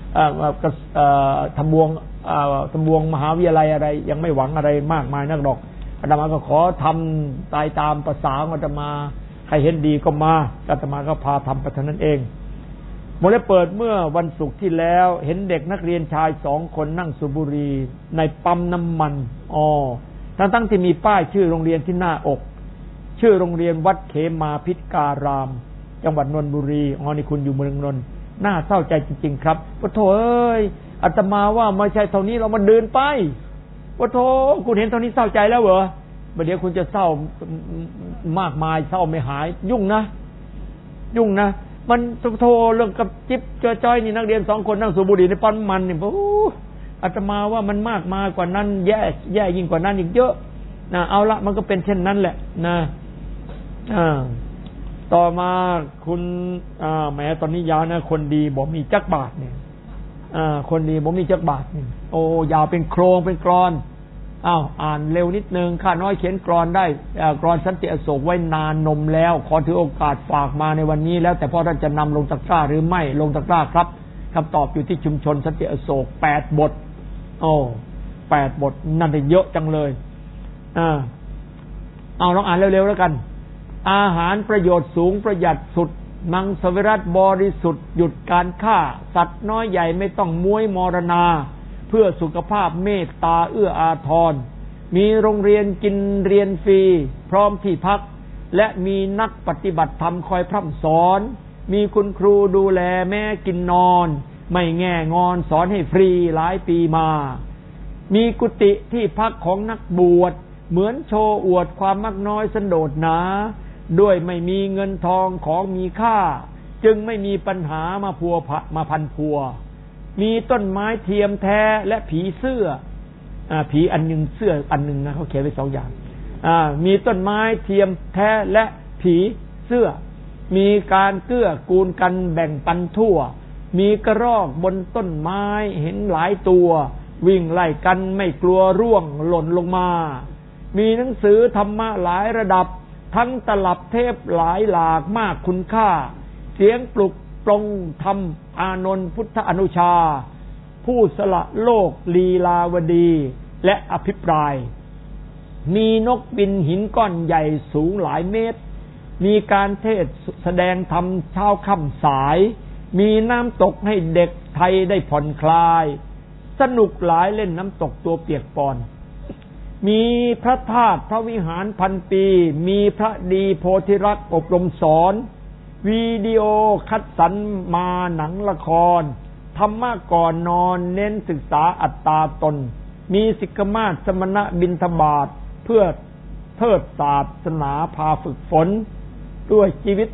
ทบวงทบวงมหาวิทยาลัยอะไรยังไม่หวังอะไรมากมายนักดอกอาตมาก็ขอทำตายตามภาษาของอาตมาใครเห็นดีก็มาอาตมาก็พาทำไปเท่านั้นเองโมเลเปิดเมื่อวันศุกร์ที่แล้วเห็นเด็กนักเรียนชายสองคนนั่งสูบบุหรี่ในปั๊มน้ำมันอ๋อทั้งทั้งที่มีป้ายชื่อโรงเรียนที่หน้าอกชื่อโรงเรียนวัดเขมาพิตการามจังหวัดนนทบุรีอ๋อนี่คุณอยู่เมืองนนท์น่าเศร้าใจจริงๆครับปะโถเอ้ยอาตมาว่าไม่ใช่เท่านี้เรามาเดินไปปะโถคุณเห็นเท่านี้เศร้าใจแล้วเหรอประเดี๋ยวคุณจะเศร้ามากมายเศร้าไม่หายยุ่งนะยุ่งนะมันโทรเรื่องกับจิ๊บจ้อยๆนี่นักเรียนสองคนนั่งสูบบุหรี่ในปั๊มมันนี่โอ้อาตมาว่ามันมากมากกว่านั้นแย่แย่ยิ่งกว่านั้นอีกเยอะนะเอาละมันก็เป็นเช่นนั้นแหละนะอ่าต่อมาคุณอ่าแหมตอนนี้ยาวนะคนดีบอกมีจักบาทเนี่ยอ่าคนดีบอกมีจักบาทนี่โอ้ยาวเป็นโครงเป็นกรอนอ้าวอ่านเร็วนิดนึงข้าน้อยเขียนกรอนได้กรอนสันติอโศกไว้นานนมแล้วขอถือโอกาสฝากมาในวันนี้แล้วแต่พ่อท่านจะนำลงตะกร้าหรือไม่ลงตะกร้าครับคำตอบอยู่ที่ชุมชนสันติอโศกแปดบทโอ้แปดบทนั่นเยอะจังเลยอ่าเอาลองอ่านเร็วๆแล้วกันอาหารประโยชน์สูงประหยัดสุดมังสวิรัติบริสุทธิ์หยุดการฆ่าสัตว์น้อยใหญ่ไม่ต้องม้วยมรณาเพื่อสุขภาพเมตตาเอื้ออาทรมีโรงเรียนกินเรียนฟรีพร้อมที่พักและมีนักปฏิบัติธรรมคอยพร่ำสอนมีคุณครูดูแลแม่กินนอนไม่แง่งอนสอนให้ฟรีหลายปีมามีกุฏิที่พักของนักบวชเหมือนโชว์อวดความมักน้อยสันโดษหนาด้วยไม่มีเงินทองของมีค่าจึงไม่มีปัญหามาพัวมาพันพัวมีต้นไม้เทียมแท้และผีเสื้ออ่าผีอันหนึ่งเสื้ออันหนึ่งนะเขาเขียนไว้สองอย่างอ่ามีต้นไม้เทียมแท้และผีเสื้อมีการเกื้อกูลกันแบ่งปันทั่วมีกระรอกบนต้นไม้เห็นหลายตัววิ่งไล่กันไม่กลัวร่วงหล่นลงมามีหนังสือธรรมะหลายระดับทั้งตลับเทพหลายหลากมากคุณค่าเสียงปลุกปลงธรรมอานนท์พุทธอนุชาผู้สละโลกลีลาวดีและอภิปรายมีนกบินหินก้อนใหญ่สูงหลายเมตรมีการเทศแสดงธรรมเช้าค่ำสายมีน้ำตกให้เด็กไทยได้ผ่อนคลายสนุกหลายเล่นน้ำตกตัวเปียกปอนมีพระธาตุพระวิหารพันปีมีพระดีโพธิรักษ์อบรมสอนวิดีโอคัดสรรมาหนังละครธรรมะก่อนนอนเน้นศึกษาอัตตาตนมีสิกมาศสมณะบิณฑบาตเพื่อเทิดศาสนาพาฝึกฝนด้วยชีวิต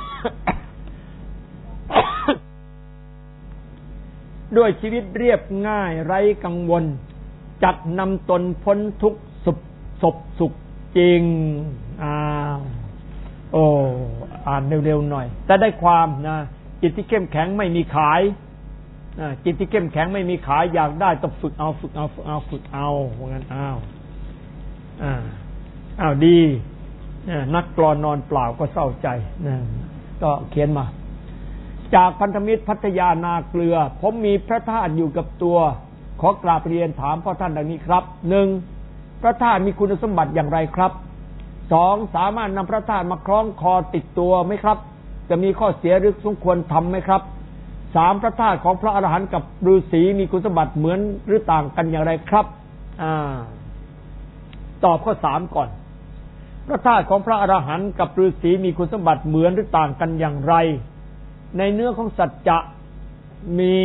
ด้วยชีวิตเรียบง่ายไร้กังวลจักนำตนพ้นทุกข์สุขศพสุขจริงอ้าวโอ้อ่านเร็วๆหน่อยแต่ได้ความนะจิตที่เข้มแข็งไม่มีขายจิตที่เข้มแข็งไม่มีขาอยากได้ต้องฝึกเอาฝึกเอาฝึกเอาฝึกเอาเพราะงั้นอ้าวอ่าอ้าวดีนักกลอนนอนเปล่าก็เศร้าใจนะก็เขียนมาจากพันธมิตรพัทยานาเกลือผมมีพระธาตุอยู่กับตัวขอกราบเรียนถามพ่อท่านดังนี้ครับหนึ่งพระธาตุมีคุณสมบัติอย่างไรครับสองสามารถนำพระธาตุมาคล้องคอติดตัวไหมครับจะมีข้อเสียหรือสมควรทำไหมครับสามพระธาตุของพระอรหันต์กับฤาษีมีคุณสมบัติเหมือนหรือต่างกันอย่างไรครับอ่าตอบข้อสามก่อนพระธาตุของพระอรหันต์กับฤาษีมีคุณสมบัติเหมือนหรือต่างกันอย่างไรในเนื้อของสัจจะมี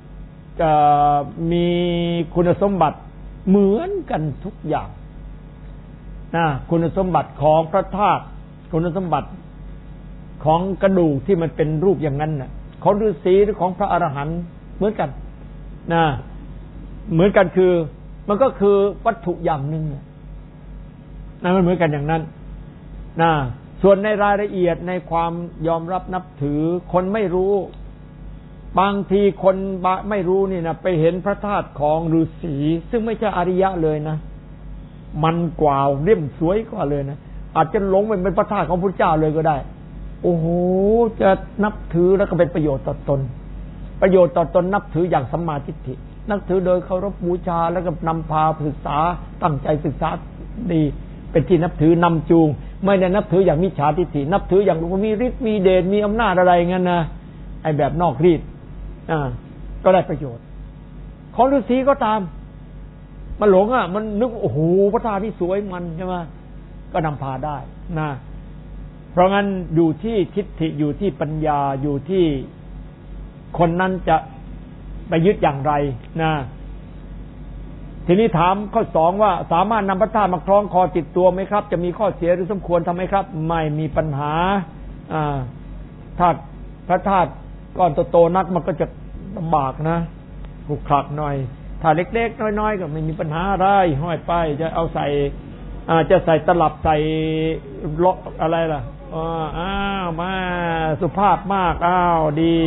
มีคุณสมบัติเหมือนกันทุกอย่างนะคุณสมบัติของพระธาตุคุณสมบัติของกระดูกที่มันเป็นรูปอย่างนั้นน่ะของฤาษีหรือของพระอรหันต์เหมือนกันนะเหมือนกันคือมันก็คือวัตถุอย่างหนึ่งนะมันเหมือนกันอย่างนั้นนะส่วนในรายละเอียดในความยอมรับนับถือคนไม่รู้บางทีคนไม่รู้นี่นะไปเห็นพระธาตุของฤาษีซึ่งไม่ใช่อริยะเลยนะมันกว่าเลี่ยมสวยกว่าเลยนะอาจจะหลงเป็นพระธาตุของพระเจ้าเลยก็ได้โอ้โหจะนับถือแล้วก็เป็นประโยชน์ต่อตนประโยชน์ต่อตนนับถืออย่างสัมมาทิฏฐินับถือโดยเคารพบูชาแล้วก็นำพาศึกษาตั้งใจศึกษาดีเป็นที่นับถือนำจูงไม่ได้นับถืออย่างมิจฉาทิฏฐินับถืออย่างมีฤทธิ์มีเดชมีอำนาจอะไรงั้นนะไอ้แบบนอกรีดอ่าก็ได้ประโยชน์ของฤาษีก็ตามมันหลงอ่ะมันนึกโอ้โหพระธาตุนี่สวยมันใช่ไหมก็นำพาได้นะเพราะงั้นอยู่ที่ทิฏฐิอยู่ที่ปัญญาอยู่ที่คนนั้นจะไปยึดอย่างไรนะทีนี้ถามข้อสองว่าสามารถนำพระธาตุมาคล้องคอติดตัวไหมครับจะมีข้อเสียหรือสมควรทำไหมครับไม่มีปัญหาอ่าถ้าพระธาตุก้อนโตๆนักมันก็จะลำบากนะขรุขระหน่อยถ้าเล็กๆน้อยๆก็ไม่มีปัญหาอะไรห้อยไปจะเอาใส่อาจะใส่ตลับใส่ล็อกอะไรล่ะอ้าวมาสุภาพมากอ้าวดี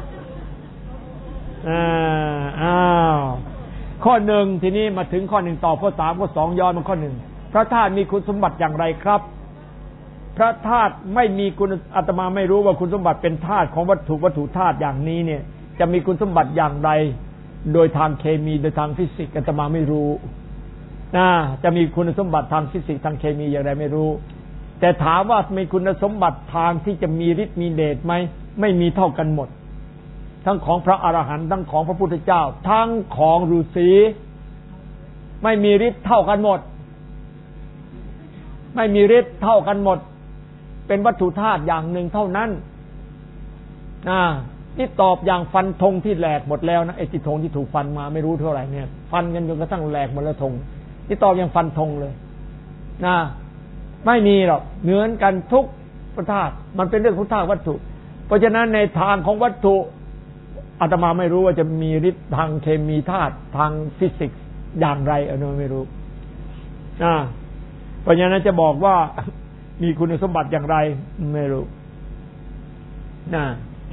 อ้าวอ้าวข้อหนึ่งทีนี้มาถึงข้อหนึ่งต่อข้อสามข้อสองย้อนมาข้อหนึ่งพระธาตุมีคุณสมบัติอย่างไรครับพระธาตุไม่มีคุณอาตมาไม่รู้ว่าคุณสมบัติเป็นธาตุของวัตถุวัตถุธาตุอย่างนี้เนี่ยจะมีคุณสมบัติอย่างไรโดยทางเคมีโดยทางฟิสิกส์อาตมาไม่รู้นะจะมีคุณสมบัติทางฟิสิกส์ทางเคมีอย่างไรไม่รู้แต่ถามว่ามีคุณสมบัติทางที่จะมีฤทธิ์มีเดชไหมไม่มีเท่ากันหมดทั้งของพระอรหันต์ทั้งของพระพุทธเจ้าทั้งของฤาษีไม่มีฤทธิ์เท่ากันหมดไม่มีฤทธิ์เท่ากันหมดเป็นวัตถุธาตุอย่างหนึ่งเท่านั้นนะนี่ตอบอย่างฟันธงที่แหลกหมดแล้วนะไอ้ที่ธงที่ถูกฟันมาไม่รู้เท่าไหร่เนี่ยฟันกันจนกระทั่งแหลกหมดแล้วธงนี่ตอบอย่างฟันธงเลยนะไม่มีหรอกเหมือนกันทุกประธาตุมันเป็นเรื่องของธาตุวัตถุเพราะฉะนั้นในทางของวัตถุอาตมาไม่รู้ว่าจะมีฤทธิ์ทางเคมีธาตุทางฟิสิกส์อย่างไรอาตมาไม่รู้นะเพราะฉะนั้นจะบอกว่ามีคุณสมบัติอย่างไรไม่รู้นะ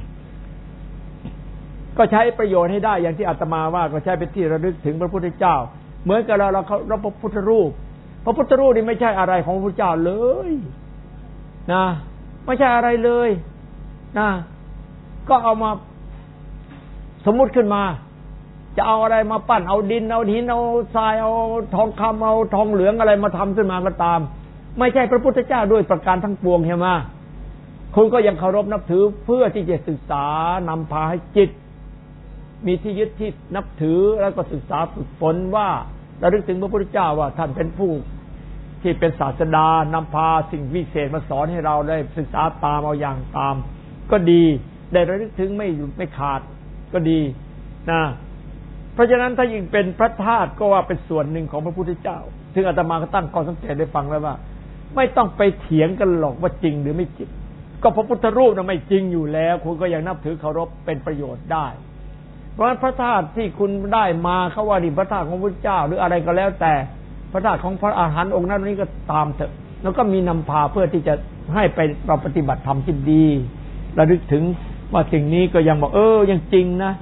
ก็ใช้ประโยชน์ให้ได้อย่างที่อาตมาว่าก็ใช้เป็นที่ระลึกถึงพระพุทธเจ้าเหมือนกับเราเราเคารพพระพุทธรูปพระพุทธรูปนี่ไม่ใช่อะไรของพระพุทธเจ้าเลยนะไม่ใช่อะไรเลยนะก็เอามาสมมุติขึ้นมาจะเอาอะไรมาปั้นเอาดินเอาหินเอาทรายเอาทองคำเอาทองเหลืองอะไรมาทำขึ้นมาก็ตามไม่ใช่พระพุทธเจ้าด้วยประการทั้งปวงใช่ไหมคุณก็ยังเคารพนับถือเพื่อที่จะศึกษานำพาให้จิตมีที่ยึดที่นับถือแล้วก็ศึกษาฝึกฝนว่าระลึกถึงพระพุทธเจ้าว่าท่านเป็นผู้ที่เป็นศาสดานำพาสิ่งวิเศษมาสอนให้เราได้ศึกษาตามเอาอย่างตามก็ดีได้ระลึกถึงไม่หยุดไม่ขาดก็ดีนะเพราะฉะนั้นถ้ายิ่งเป็นพระธาตุก็ว่าเป็นส่วนหนึ่งของพระพุทธเจ้าซึ่งอาตมาก็ตั้งข้อสังเกตได้ฟังแล้วว่าไม่ต้องไปเถียงกันหรอกว่าจริงหรือไม่จริงก็พระพุทธรูปน่ะไม่จริงอยู่แล้วคุณก็ยังนับถือเคารพเป็นประโยชน์ได้เพราะพระธาตุที่คุณได้มาเขาว่านี่พระธาตุของพระพุทธเจ้าหรืออะไรก็แล้วแต่พระธาตุของพระอรหันต์องค์นั้นนี้ก็ตามเถอะแล้วก็มีนำพาเพื่อที่จะให้ไปเราปฏิบัติธรรมที่ดีระลึกถึงว่าสิ่งนี้ก็ยังบอกเออยังจริงนะ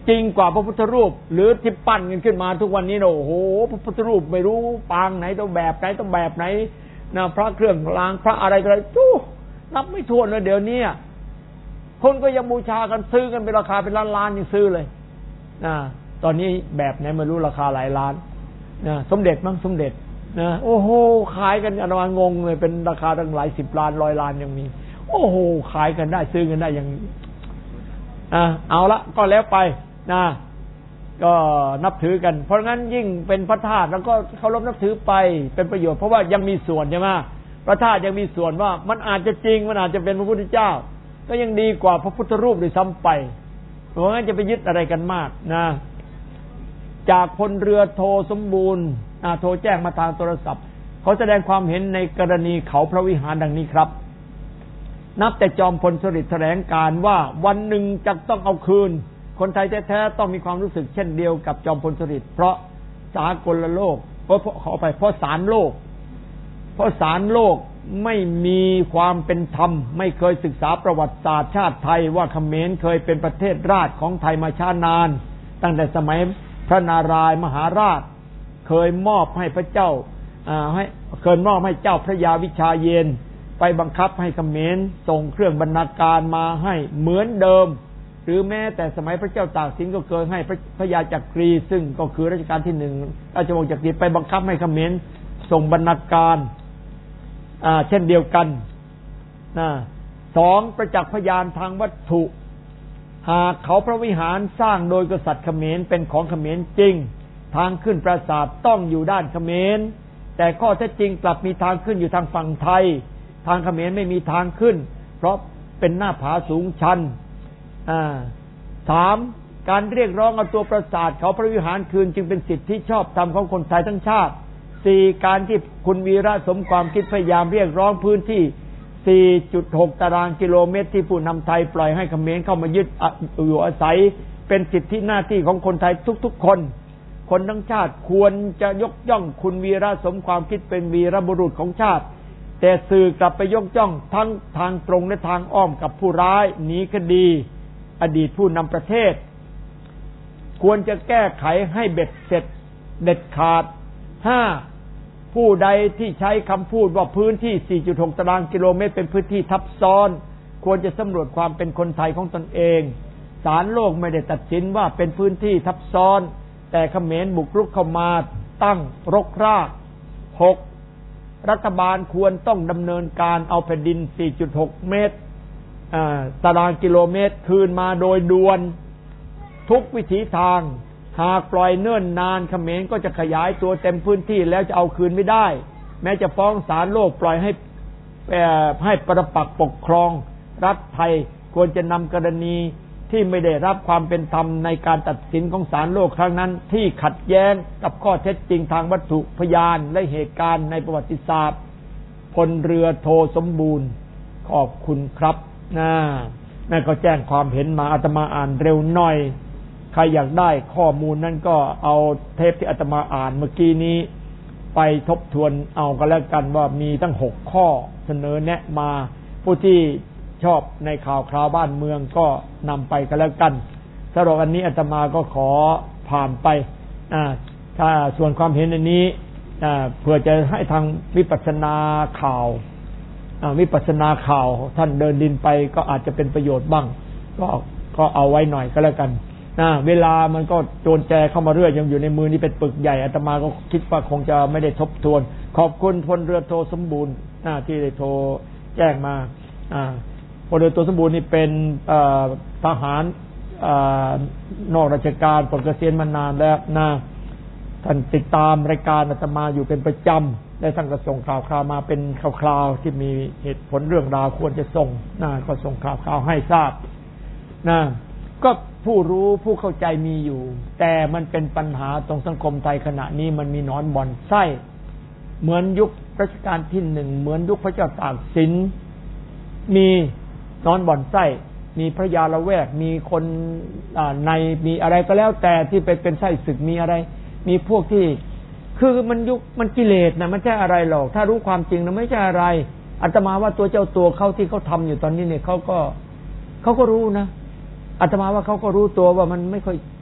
จริงกว่าพระพุทธรูปหรือที่ปั้นกันขึ้นมาทุกวันนี้โอ้โหพระพุทธรูปไม่รู้ปางไหนต้องแบบไหนต้องแบบไหนนะพระเครื่องรางพระอะไรอะไรตู้นับไม่ถ้วนเลยเดี๋ยวนี้คนก็ยังบูชากันซื้อกันเป็นราคาเป็นล้านล้านยังซื้อเลยนะตอนนี้แบบไหนไม่รู้ราคาหลายล้านนะสมเด็จมั้งสมเด็จนะโอ้โหขายกันอนามางงเลยเป็นราคาตั้งหลายสิบล้านร้อยล้านยังมีโอ้โหขายกันได้ซื้อกันได้ยังอ่ะเอาละก็แล้วไปนะก็นับถือกันเพราะงั้นยิ่งเป็นพระธาตุแล้วก็เคารพนับถือไปเป็นประโยชน์เพราะว่ายังมีส่วนใช่ไหมพระธาตุยังมีส่วนว่ามันอาจจะจริงมันอาจจะเป็นพระพุทธเจ้าก็ยังดีกว่าพระพุทธรูปด้วยซ้ำไปเพราะงั้นจะไปยึดอะไรกันมากนะจากพลเรือโทสมบูรณ์โทรแจ้งมาทางโทรศัพท์เขาแสดงความเห็นในกรณีเขาพระวิหารดังนี้ครับนับแต่จอมพลสฤษดิ์แถลงการว่าวันหนึ่งจะต้องเอาคืนคนไทยแท้ๆต้องมีความรู้สึกเช่นเดียวกับจอมพลสฤษดิ์เพราะสากลโลกเพราะขอไปเพราะศาลโลกเพราะศาลโลกไม่มีความเป็นธรรมไม่เคยศึกษาประวัติศาสตร์ชาติไทยว่าเขมรเคยเป็นประเทศราชของไทยมาช้านานตั้งแต่สมัยพระนารายมหาราชเคยมอบให้พระเจ้าให้เคยมอบให้เจ้าพระยาวิชาเยนไปบังคับให้เขมรส่งเครื่องบรรณาการมาให้เหมือนเดิมหรือแม้แต่สมัยพระเจ้าตากสินก็เคยให้พระยาจักรีซึ่งก็คือรัชกาลที่หนึ่งราชวงศ์จักรีไปบังคับให้เขมรส่งบรรณาการเช่นเดียวกันสองประจักษ์พยานทางวัตถุหากเขาพระวิหารสร้างโดยกษัตริย์เขมรเป็นของเขมรจริงทางขึ้นปราสาทต้องอยู่ด้านเขมรแต่ข้อเท็จจริงกลับมีทางขึ้นอยู่ทางฝั่งไทยทางเขมรไม่มีทางขึ้นเพราะเป็นหน้าผาสูงชันสามการเรียกร้องเอาตัวปราสาทเขาพระวิหารคืนจึงเป็นสิทธิที่ชอบธรรมของคนไทยทั้งชาติสี่การที่คุณวีระสมความคิดพยายามเรียกร้องพื้นที่ สี่จุดหก ตารางกิโลเมตรที่ผู้นำไทยปล่อยให้เขมรเข้ามายึดอยู่อาศัยเป็นสิทธิหน้าที่ของคนไทยทุกๆคนคนทั้งชาติควรจะยกย่องคุณวีระสมความคิดเป็นวีรบุรุษของชาติแต่สื่อกลับไปยกย่องทั้งทางตรงและทางอ้อมกับผู้ร้ายหนีคดีอดีตผู้นำประเทศควรจะแก้ไขให้เบ็ดเสร็จเด็ดขาดห้าผู้ใดที่ใช้คำพูดว่าพื้นที่ สี่จุดหก ตารางกิโลเมตรเป็นพื้นที่ทับซ้อนควรจะสำรวจความเป็นคนไทยของตนเองศาลโลกไม่ได้ตัดสินว่าเป็นพื้นที่ทับซ้อนแต่เขมรบุกรุกเข้ามาตั้งรกรากหกรัฐบาลควรต้องดำเนินการเอาแผ่นดิน สี่จุดหก เมตรตารางกิโลเมตรคืนมาโดยด่วนทุกวิถีทางหากปล่อยเนิ่นนานเขมรก็จะขยายตัวเต็มพื้นที่แล้วจะเอาคืนไม่ได้แม้จะฟ้องศาลโลกปล่อยให้ให้ประปักษ์ปกครองรัฐไทยควรจะนำกรณีที่ไม่ได้รับความเป็นธรรมในการตัดสินของศาลโลกครั้งนั้นที่ขัดแย้งกับข้อเท็จจริงทางวัตถุพยานและเหตุการณ์ในประวัติศาสตร์พลเรือโทสมบูรณ์ขอบคุณครับนะนั่นก็แจ้งความเห็นมาอาตมาอ่านเร็วหน่อยใครอยากได้ข้อมูลนั้นก็เอาเทปที่อาตมาอ่านเมื่อกี้นี้ไปทบทวนเอากันแล้วกันว่ามีตั้งหกข้อเสนอแนะมาผู้ที่ชอบในข่าวคราวบ้านเมืองก็นำไปกันแล้วกันสำหรับวันนี้อาตมาก็ขอผ่านไปถ้าส่วนความเห็นอันนี้เพื่อจะให้ทางวิปัสสนาข่าววิปัสสนาข่าวท่านเดินดินไปก็อาจจะเป็นประโยชน์บ้างก็ก็เอาไว้หน่อยก็แล้วกันนะเวลามันก็โจรแจเข้ามาเรื่อยยังอยู่ในมือนี่เป็นปึกใหญ่อาตมาก็คิดว่าคงจะไม่ได้ทบทวนขอบคุณพลเรือโทสมบูรณ์ที่ได้โทรแจ้งมาพลเรือโทสมบูรณ์นี่เป็นทหารนอกราชการปลดเกษียณมานานแล้วนะท่านติดตามรายการอาตมาอยู่เป็นประจำได้ท่านก็ส่งข่าวคราวมาเป็นคราวๆที่มีเหตุผลเรื่องราวควรจะส่งนะก็ส่งข่าวคราวให้ทราบนะก็ผู้รู้ผู้เข้าใจมีอยู่แต่มันเป็นปัญหาตรงสังคมไทยขณะนี้มันมีหนอนบ่อนไส้เหมือนยุครัชกาลที่หนึ่งเหมือนยุคพระเจ้าตากสินมีหนอนบ่อนไส้มีพระยาละแวกมีคนในมีอะไรก็แล้วแต่ที่ไปเป็นไส้ศึกมีอะไรมีพวกที่คือมันยุคมันกิเลสนะมันไม่ใช่อะไรหรอกถ้ารู้ความจริงนะไม่ใช่อะไรอาตมาว่าตัวเจ้าตัวเขาที่เขาทำอยู่ตอนนี้เนี่ยเขาก็เขาก็รู้นะอาตมาว่าเขาก็รู้ตัวว่ามันไม่ค่อย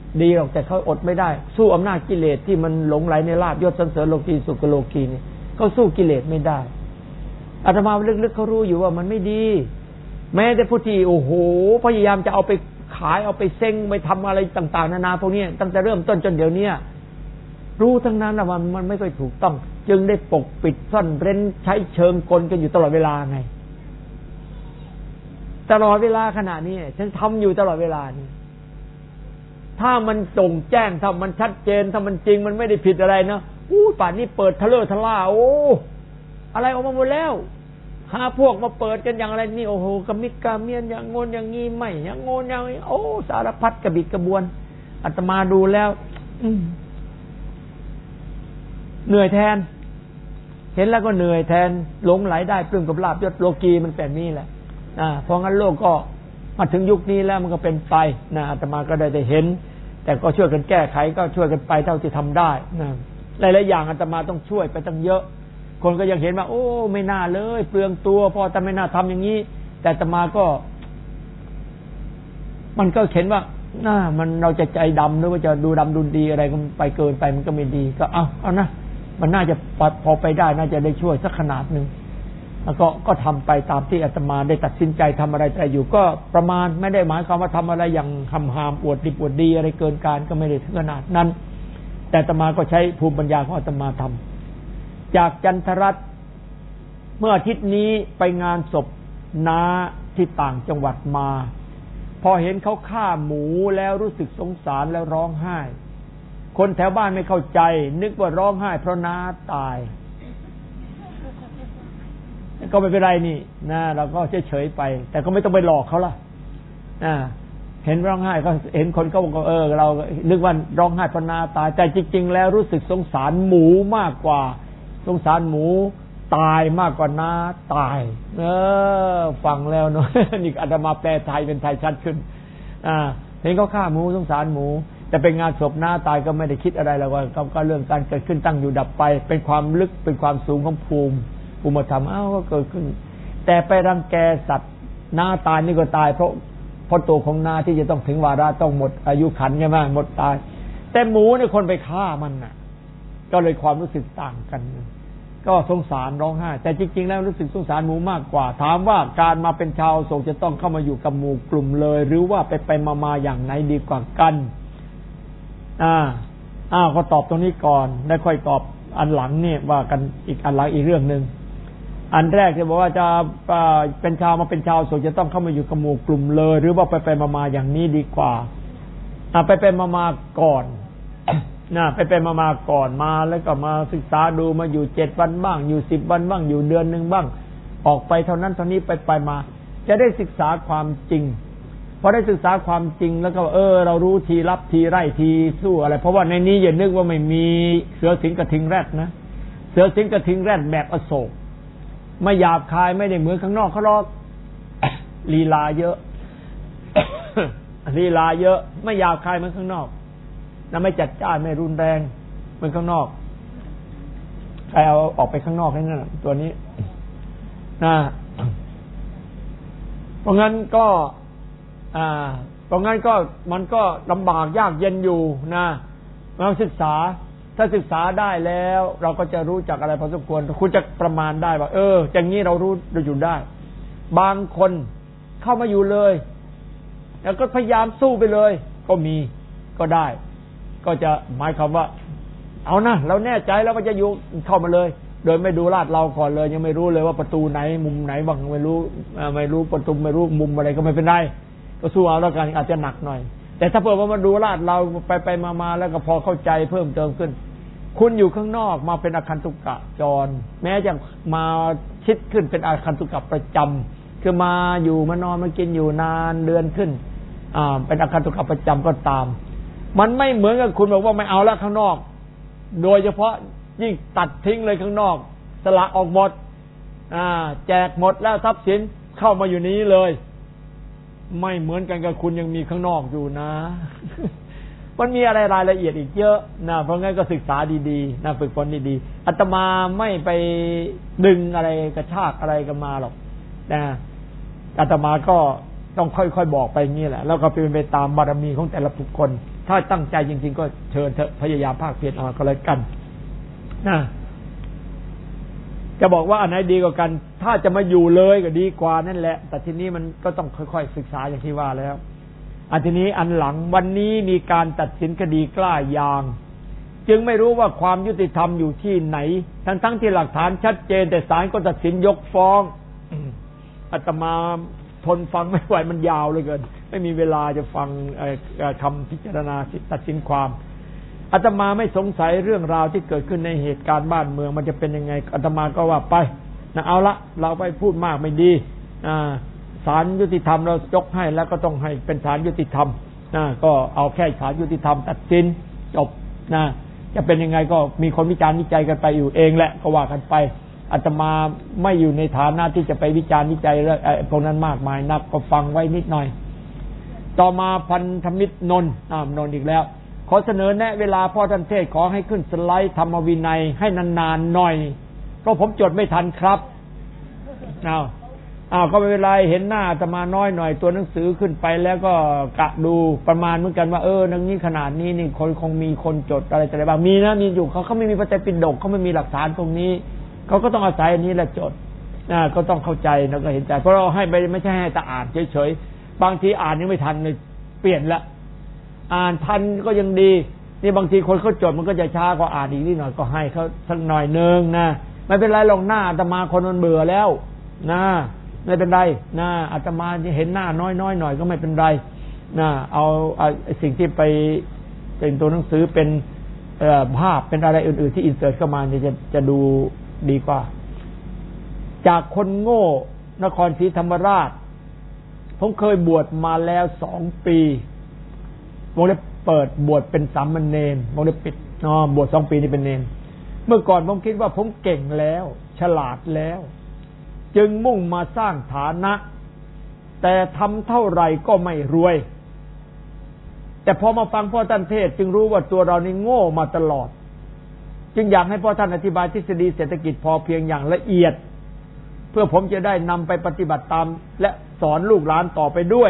ดีหรอกแต่เขาอดไม่ได้สู้อำนาจกิเลสที่มันหลงไหลในลาภยศสรรเสริญโลกีสุขโลกีนี่เขาสู้กิเลสไม่ได้อาตมาลึกๆเขารู้อยู่ว่ามันไม่ดีแม้แต่ผู้ที่โอ้โหพยายามจะเอาไปขายเอาไปเซ็งไปทำอะไรต่างๆนานาพวกนี้ตั้งแต่เริ่มต้นจนเดี๋ยวนี้รู้ทั้งนั้นว่ามันมันไม่ค่อยถูกต้องจึงได้ปกปิดซ่อนเร้นใช้เชิงกลกันอยู่ตลอดเวลาไงตลอดเวลาขณะนี้ฉันทำอยู่ตลอดเวลานี้ถ้ามันตรงแจ้งถ้ามันชัดเจนถ้ามันจริงมันไม่ได้ผิดอะไรนะอู้ป่านนี้เปิดทะเลทะล่าโอ้อะไรออกมาหมดแล้วหาพวกมาเปิดกันอย่างอะไรนี่โอ้โหกมิกาเมียนอย่างงนอย่างงี้ไม่อย่างงนอย่างนี้โอ้สารพัดกระบิดกระบวนอาตมาดูแล้วเหนื่อยแทนเห็นแล้วก็เหนื่อยแทนหลงไหลได้ปลื้มกับลาภยศโลกีมันเป็นนี่แหละอ่าเพราะงั้นโลกก็มาถึงยุคนี้แล้วมันก็เป็นไปนะอาตมาก็ได้ได้เห็นแต่ก็ช่วยกันแก้ไขก็ช่วยกันไปเท่าที่ทำได้นะหลายๆอย่างอาตมาต้องช่วยไปตั้งเยอะคนก็ยังเห็นว่าโอ้ไม่น่าเลยเปลืองตัวพอแต่ไม่น่าทำอย่างนี้แต่อาตมาก็มันก็เห็นว่าน่ามันเราจะใจดำหรือว่าจะดูดำดูดีอะไรก็ไปเกินไปมันก็ไม่ดีก็เอาเอานะมันน่าจะพอไปได้น่าจะได้ช่วยสักขนาดนึงแล้วก็ก็ทำไปตามที่อาตมาได้ตัดสินใจทำอะไรแต่อยู่ก็ประมาณไม่ได้หมายความว่าทำอะไรอย่างหำหามอวดดีอวดดีอะไรเกินการก็ไม่ได้ถึงขนาดนั้นแต่อาตมาก็ใช้ภูมิปัญญาของอาตมาทำจากจันทรัตน์เมื่ออาทิตย์นี้ไปงานศพน้าที่ต่างจังหวัดมาพอเห็นเขาฆ่าหมูแล้วรู้สึกสงสารแล้วร้องไห้คนแถวบ้านไม่เข้าใจนึกว่าร้องไห้เพราะน้าตายก็ไม่เป็นไรนี่นะเราก็เฉยๆไปแต่ก็ไม่ต้องไปหลอกเขาล่ะอ่าเห็นร้องไห้ก็เห็นคนเขาบอกเออเรานึกว่าร้องไห้เพราะน้าตายแต่จริงๆแล้วรู้สึกสงสารหมูมากกว่าสงสารหมูตายมากกว่าน้าตายเออฟังแล้วเนาะนี่อาตมาแปลไทยเป็นไทยชัดขึ้นอ่าเห็นเขาฆ่าหมูสงสารหมูแต่เป็นงานศพน้าตายก็ไม่ได้คิดอะไรแล้วก็ก็เรื่องการเกิดขึ้นตั้งอยู่ดับไปเป็นความลึกเป็นความสูงของภูมิภูมิธรรมอ้าวก็เกิดขึ้นแต่ไปรังแกสัตว์น้าตายนี่ก็ตายเพราะเพราะตัวของน้าที่จะต้องถึงวาระต้องหมดอายุขันใช่ไหมหมดตายแต่หมูเนี่ยคนไปฆ่ามันน่ะก็เลยความรู้สึกต่างกันก็สงสารร้องไห้แต่จริงๆแล้วรู้สึกสงสารหมูมากกว่าถามว่าการมาเป็นชาวโศกจะต้องเข้ามาอยู่กับหมู่กลุ่มเลยหรือว่าไปไปมาๆอย่างไหนดีกว่ากันอ่าอ้าวก็ตอบตรงนี้ก่อนแล้วค่อยตอบอันหลังนี่ว่ากันอีกอันหลังอีกเรื่องนึงอันแรกที่บอกว่าจะเป็นชาวมาเป็นชาวโศกจะต้องเข้ามาอยู่กับหมู่กลุ่มเลยหรือว่าไปไปมาๆอย่างนี้ดีกว่าอ่าไปไปมาๆก่อนน่ะไปไปมาๆก่อนมาแล้วก็มาศึกษาดูมาอยู่เจ็ดวันบ้างอยู่สิบวันบ้างอยู่เดือนนึงบ้างออกไปเท่านั้นเท่านี้ไปไปมาจะได้ศึกษาความจริงพอได้ศึกษาความจริงแล้วก็เออเรารู้ทีรับทีไร่ทีสู้อะไรเพราะว่าในนี้อย่านึกว่าไม่มีเสือสิงกระทิงแรดนะเสือสิงกระทิงแรดแบบอโศกไม่หยาบคายไม่ได้เหมือนข้างนอกเขาหรอกลีลาเยอะ ลีลาเยอะไม่หยาบคายเหมือนข้างนอกนะไม่จัดจ้านไม่รุนแรงเหมือนข้างนอกใครเอาออกไปข้างนอกให้นั่นตัวนี้นะเพราะงั้นก็อ่าเพราะงั้นก็มันก็ลำบากยากเย็นอยู่นะเราศึกษาถ้าศึกษาได้แล้วเราก็จะรู้จักอะไรพอสมควรคุณจะประมาณได้ว่าเอออย่างนี้เรารู้เราอยู่ได้บางคนเข้ามาอยู่เลยแล้วก็พยายามสู้ไปเลยก็มีก็ได้ก็จะหมายความว่าเอานะเราแน่ใจแล้วว่าจะอยู่เข้ามาเลยโดยไม่ดูลาดเราก่อนเลยยังไม่รู้เลยว่าประตูไหนมุมไหนบ้างไม่รู้ไม่รู้ประตูไม่รู้มุมอะไรก็ไม่เป็นไรก็สู้เอาแล้วกันอาจจะหนักหน่อยแต่ถ้าเผื่อว่ามาดูลาดเราไปไปมาๆแล้วก็พอเข้าใจเพิ่มเติมขึ้นคุณอยู่ข้างนอกมาเป็นอาคันตุกะจรแม้จะมาชิดขึ้นเป็นอาคันตุกะประจำคือมาอยู่มานอนมากินอยู่นานเดือนขึ้นอ่าเป็นอาคันตุกะประจำก็ตามมันไม่เหมือนกับคุณบอกว่าไม่เอาแล้วข้างนอกโดยเฉพาะยิ่งตัดทิ้งเลยข้างนอกสละออกหมดอ่าแจกหมดแล้วทรัพย์สินเข้ามาอยู่นี้เลยไม่เหมือนกันกับคุณยังมีข้างนอกอยู่นะ มันมีอะไรรายละเอียดอีกเยอะนะเพราะงั้นก็ศึกษาดีๆนะฝึกฝนดีๆอาตมาไม่ไปดึงอะไรกระชากอะไรกันมาหรอกนะอาตมาก็ต้องค่อยๆบอกไปงี้แหละแล้วก็เป็นไปตามบารมีของแต่ละบุคคลถ้าตั้งใจจริงๆก็เชิญเถอะพยายามภาคเพียรเอาก็แล้วกันนะจะบอกว่าอันไหนดีกว่ากันถ้าจะมาอยู่เลยก็ดีกว่านั่นแหละแต่ทีนี้มันก็ต้องค่อยๆศึกษาอย่างที่ว่าแล้วอันทีนี้อันหลังวันนี้มีการตัดสินคดีกล้ายางจึงไม่รู้ว่าความยุติธรรมอยู่ที่ไหนทั้งๆที่หลักฐานชัดเจนแต่ศาลก็ตัดสินยกฟ้องอาตมาทนฟังไม่ไหวมันยาวเหลือเกินไม่มีเวลาจะฟังคำพิจารณาตัดสินความอาตมาไม่สงสัยเรื่องราวที่เกิดขึ้นในเหตุการณ์บ้านเมืองมันจะเป็นยังไงอาตมาก็ว่าไปนะเอาละเราไปพูดมากไม่ดีศาลยุติธรรมเรายกให้แล้วก็ต้องให้เป็นศาลยุติธรรมนะก็เอาแค่ศาลยุติธรรมตัดสินจบนะจะเป็นยังไงก็มีคนวิจารณ์วิจัยกันไปอยู่เองแหละก็ว่ากันไปอาตมาไม่อยู่ในฐานะที่จะไปวิจารณ์วิจัยเรื่องพวกนั้นมากมายนักก็ฟังไว้นิดหน่อยต่อมาพันธมิตรนนท์อ่านนท์อีกแล้วขอเสนอแนะเวลาพ่อท่านเทศขอให้ขึ้นสไลด์ธรรมวินัยให้นานๆหน่อยเพราะผมจดไม่ทันครับอ้าวอ้าวก็ไม่เป็นไรเห็นหน้าอาตมาน้อยหน่อยตัวหนังสือขึ้นไปแล้วก็กะดูประมาณเหมือนกันว่าเออนังนี้ขนาดนี้นี่คนคงมีคนจดอะไรแต่อะไรบ้างมีนะมีอยู่เขาเขาไม่มีพระไตรปิฎกเขาไม่มีหลักฐานตรงนี้เขาก็ต้องอาศัยอันนี้แหละจดนะก็ต้องเข้าใจแล้วก็เห็นใจเพราะเราให้ไปไม่ใช่ให้แต่อ่านเฉยๆบางทีอ่านยังไม่ทันเลยเปลี่ยนละอ่านทันก็ยังดีนี่บางทีคนเขาจดมันก็จะช้ากว่าอ่านอีกนิดหน่อยก็ให้เขาสักหน่อยนึงนะไม่เป็นไรลงหน้าอาตมาคนมันเบื่อแล้วนะไม่เป็นไรนะอาตมาเห็นหน้าน้อยๆหน่อยก็ไม่เป็นไรนะเอาเอาสิ่งที่ไปเป็นตัวหนังสือเป็นเอ่อภาพเป็นอะไรอื่นๆที่อินเสิร์ตเข้ามาจะจะดูดีกว่าจากคนโง่นครศรีธรรมราชผมเคยบวชมาแล้วสองปีวงเล็บเปิดบวชเป็นสามเณรวงเล็บปิดอ๋อบวชสองปีนี่เป็นเณรเมื่อก่อนผมคิดว่าผมเก่งแล้วฉลาดแล้วจึงมุ่งมาสร้างฐานะแต่ทำเท่าไหร่ก็ไม่รวยแต่พอมาฟังพ่อท่านเทศจึงรู้ว่าตัวเรานี่โง่มาตลอดจึงอยากให้พ่อท่านอธิบายทฤษฎีเศรษฐกิจพอเพียงอย่างละเอียดเพื่อผมจะได้นำไปปฏิบัติตามและสอนลูกหลานต่อไปด้วย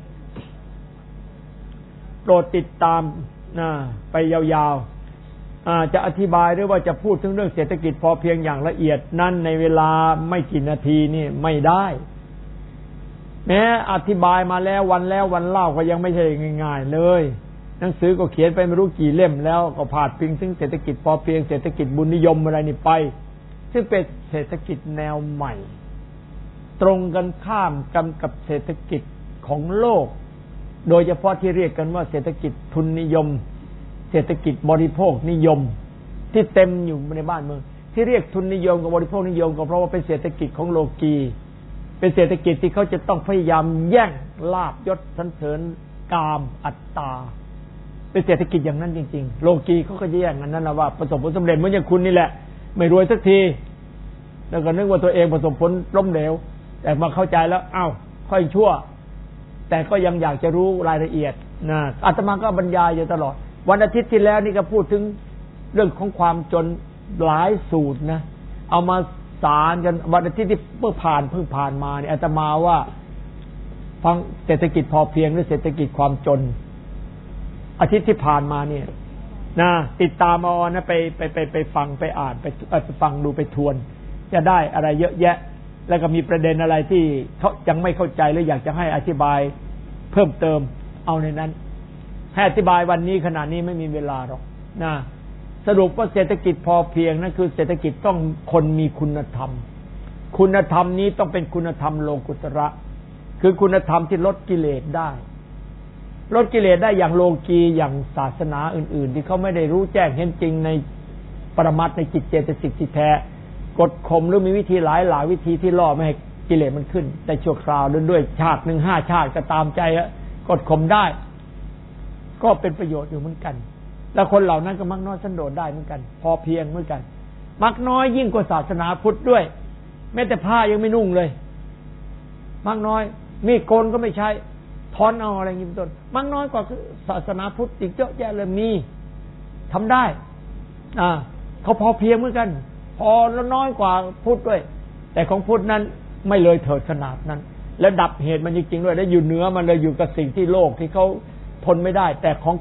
โปรดติดตามนะไปยาวๆจะอธิบายหรือว่าจะพูดถึงเรื่องเศรษฐกิจพอเพียงอย่างละเอียดนั้นในเวลาไม่กี่นาทีนี่ไม่ได้แม้อธิบายมาแล้ววันแล้ววันเล่าก็ยังไม่ใช่ง่ายๆเลยหนังสือก็เขียนไปไม่รู้กี่เล่มแล้วก็พาดพิงถึงเศรษฐกิจพอเพียงเศรษฐกิจบุญนิยมอะไรนี่ไปซึ่งเป็นเศรษฐกิจแนวใหม่ตรงกันข้ามกันกับเศรษฐกิจของโลกโดยเฉพาะที่เรียกกันว่าเศรษฐกิจทุนนิยมเศรษฐกิจบริโภคนิยมที่เต็มอยู่ในบ้านเมืองที่เรียกทุนนิยมกับบริโภคนิยมก็เพราะว่าเป็นเศรษฐกิจของโลกีเป็นเศรษฐกิจที่เขาจะต้องพยายามแย่งลาภยศสรรเสริญกามอัตตาเป็นเศรษฐกิจอย่างนั้นจริงๆโลกีเขาก็แย่งกันนั่นนะว่าประสบผลสำเร็จเหมือนอย่างคุณนี่แหละไม่รวยสักทีแล้วก็นึกว่าตัวเองประสบผลล้มเหลวแต่มาเข้าใจแล้วอ้าวค่อยชั่วแต่ก็ยังอยากจะรู้รายละเอียดนะอาตมาก็บรรยายอยู่ตลอดวันอาทิตย์ที่แล้วนี่ก็พูดถึงเรื่องของความจนหลายสูตรนะเอามาสารกันวันอาทิตย์ที่เพิ่งผ่านเพิ่งผ่านมาเนี่ยอาตมาว่าฟังเศรษฐกิจพอเพียงหรือเศรษฐกิจความจนอาทิตย์ที่ผ่านมาเนี่ยนะติดตามเอานะไปไปไปไปฟังไปอ่านไปไปฟังดูไปทวนจะได้อะไรเยอะแยะแล้วก็มีประเด็นอะไรที่เขายังไม่เข้าใจหรืออยากจะให้อธิบายเพิ่มเติมเอาในนั้นให้อธิบายวันนี้ขณะนี้ไม่มีเวลาหรอกนะสรุปว่าเศรษฐกิจพอเพียงนั่นคือเศรษฐกิจต้องคนมีคุณธรรมคุณธรรมนี้ต้องเป็นคุณธรรมโลกุตระคือคุณธรรมที่ลดกิเลสได้ลดกิเลสได้อย่างโลกีอย่างศาสนาอื่นๆที่เขาไม่ได้รู้แจ้งเห็นจริงในปรมัตถ์ในจิตเจตสิกที่แท้กดข่มหรือมีวิธีหลายหลายวิธีที่ล่อไม่ให้กิเลสมันขึ้นแต่ชั่วคราวด้วยด้วยชาติหนึ่งห้าชาติก็ตามใจกดข่มได้ก็เป็นประโยชน์อยู่เหมือนกันแล้วคนเหล่านั้นก็มักน้อยสันโดษได้เหมือนกันพอเพียงเหมือนกันมักน้อยยิ่งกว่าศาสนาพุทธด้วยแม้แต่ผ้ายังไม่นุ่งเลยมักน้อยมีโกนก็ไม่ใช้ถอนเอาอะไรอย่างนี้เป็นต้นมักน้อยกว่าศาสนาพุทธอีกเยอะแยะเลยมีทำได้อ่าเขาพอเพียงเหมือนกันพอแล้วน้อยกว่าพุทธด้วยแต่ของพุทธนั้นไม่เลยเถิดขนาดนั้นและดับเหตุมันจริงๆด้วยและอยู่เหนือมันเลยอยู่กับสิ่งที่โลกที่เขาทนไม่ได้แต่ของพุทธ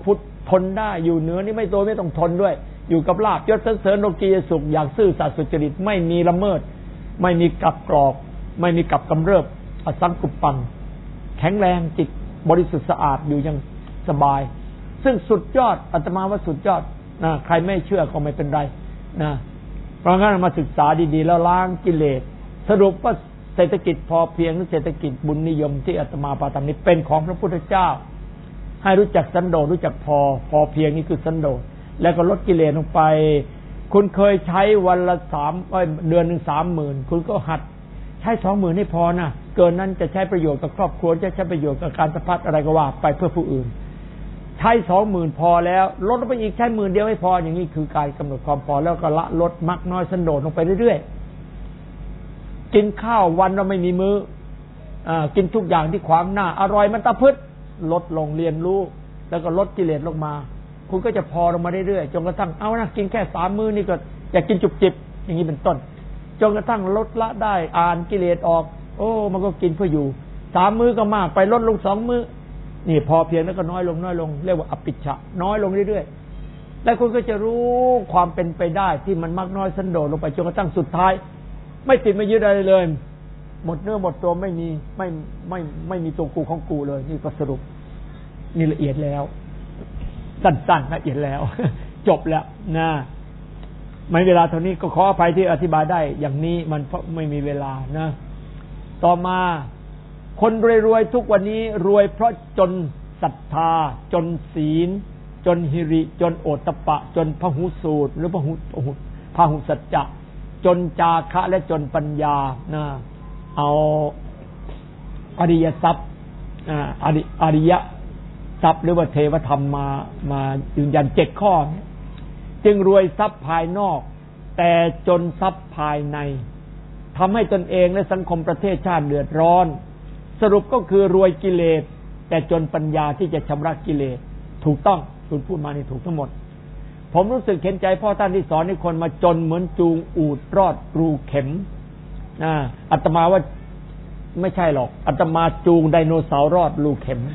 ทนได้อยู่เหนือนี่ไม่โดยไม่ต้องทนด้วยอยู่กับลาภยศสรรเสริญโลกียสุขอย่างซื่อสัตย์สุจริตไม่มีละเมิดไม่มีกับกรอกไม่มีกับกำเริบอสังกุปปังแข็งแรงจิตบริสุทธิ์สะอาดอยู่อย่างสบายซึ่งสุดยอดอาตมาว่าสุดยอดนะใครไม่เชื่อก็ไม่เป็นไรนะเพราะงั้นมาศึกษาดีๆแล้วล้างกิเลสสรุปว่าเศรษฐกิจพอเพียงหรือเศรษฐกิจบุญนิยมที่อาตมาปาตามนี้เป็นของพระพุทธเจ้าให้รู้จักสันโดษรู้จักพอพอเพียงนี่คือสันโดษแล้วก็ลดกิเลสลงไปคุณเคยใช้วันละสามเดือนหนึ่งสามหมื่นคุณก็หัดใช้สองหมื่นให้พอนะเกินนั้นจะใช้ประโยชน์กับครอบครัวจะใช้ประโยชน์กับการสะพัดอะไรก็ว่าไปเพื่อผู้อื่นใช้สองหมื่นพอแล้วลดลงไปอีกใช้หมื่นเดียวไม่พออย่างนี้คือการกำหนดความพอแล้วก็ละลดมักน้อยสันโดษลงไปเรื่อยๆกินข้าววันเราไม่มีมื้ออ่ากินทุกอย่างที่ขวางหน้าอร่อยมันตะพึดลดลงเรียนรู้แล้วก็ลดกิเลสลงมาคุณก็จะพอลงมาเรื่อยๆจนกระทั่งเอานะกินแค่สามมื้อนี่ก็อยากกินจุบจิบอย่างนี้เป็นต้นจนกระทั่งลดละได้อ่านกิเลสออกโอ้มันก็กินเพื่ออยู่สามมื้อก็มากไปลดลงสองมื้อนี่พอเพียงแล้วก็น้อยลงน้อยลงเรียกว่าอภิชฌะน้อยลงเรื่อยๆแล้วคุณก็จะรู้ความเป็นไปได้ที่มันมากน้อยสันโดษลงไปจนกระทั่งสุดท้ายไม่ติดไม่ยึดอะไรเลยหมดเนื้อหมดตัวไม่มีไม่ไม่ไม่มีตัวกูของกูเลยนี่ก็สรุปนี่ละเอียดแล้วสั้นๆละเอียดแล้วจบแล้วนะไม่เวลาเท่านี้ก็ขออภัยที่อธิบายได้อย่างนี้มันเพราะไม่มีเวลานะต่อมาคนรวยๆทุกวันนี้รวยเพราะจนศรัทธาจนศีลจนหิริจนโอตตัปปะจนพหุสูตรหรือพหุพหุสัจจะจนจาคะและจนปัญญานะเอาอริยทรัพย์อริอริยทรัพย์หรือว่าเทวธรรมมามายืนยันเจ็ดข้อจึงรวยทรัพย์ภายนอกแต่จนทรัพย์ภายในทำให้ตนเองและสังคมประเทศชาติเดือดร้อนสรุปก็คือรวยกิเลสแต่จนปัญญาที่จะชำระกิเลสถูกต้องคุณพูดมานี่ถูกทั้งหมดผมรู้สึกเห็นใจพ่อท่านที่สอนให้คนมาจนเหมือนจูงอูฐรอดรูเข็มอ่าอาตมาว่าไม่ใช่หรอกอาตมาจูงไดโนเสาร์รอดรูเข็ม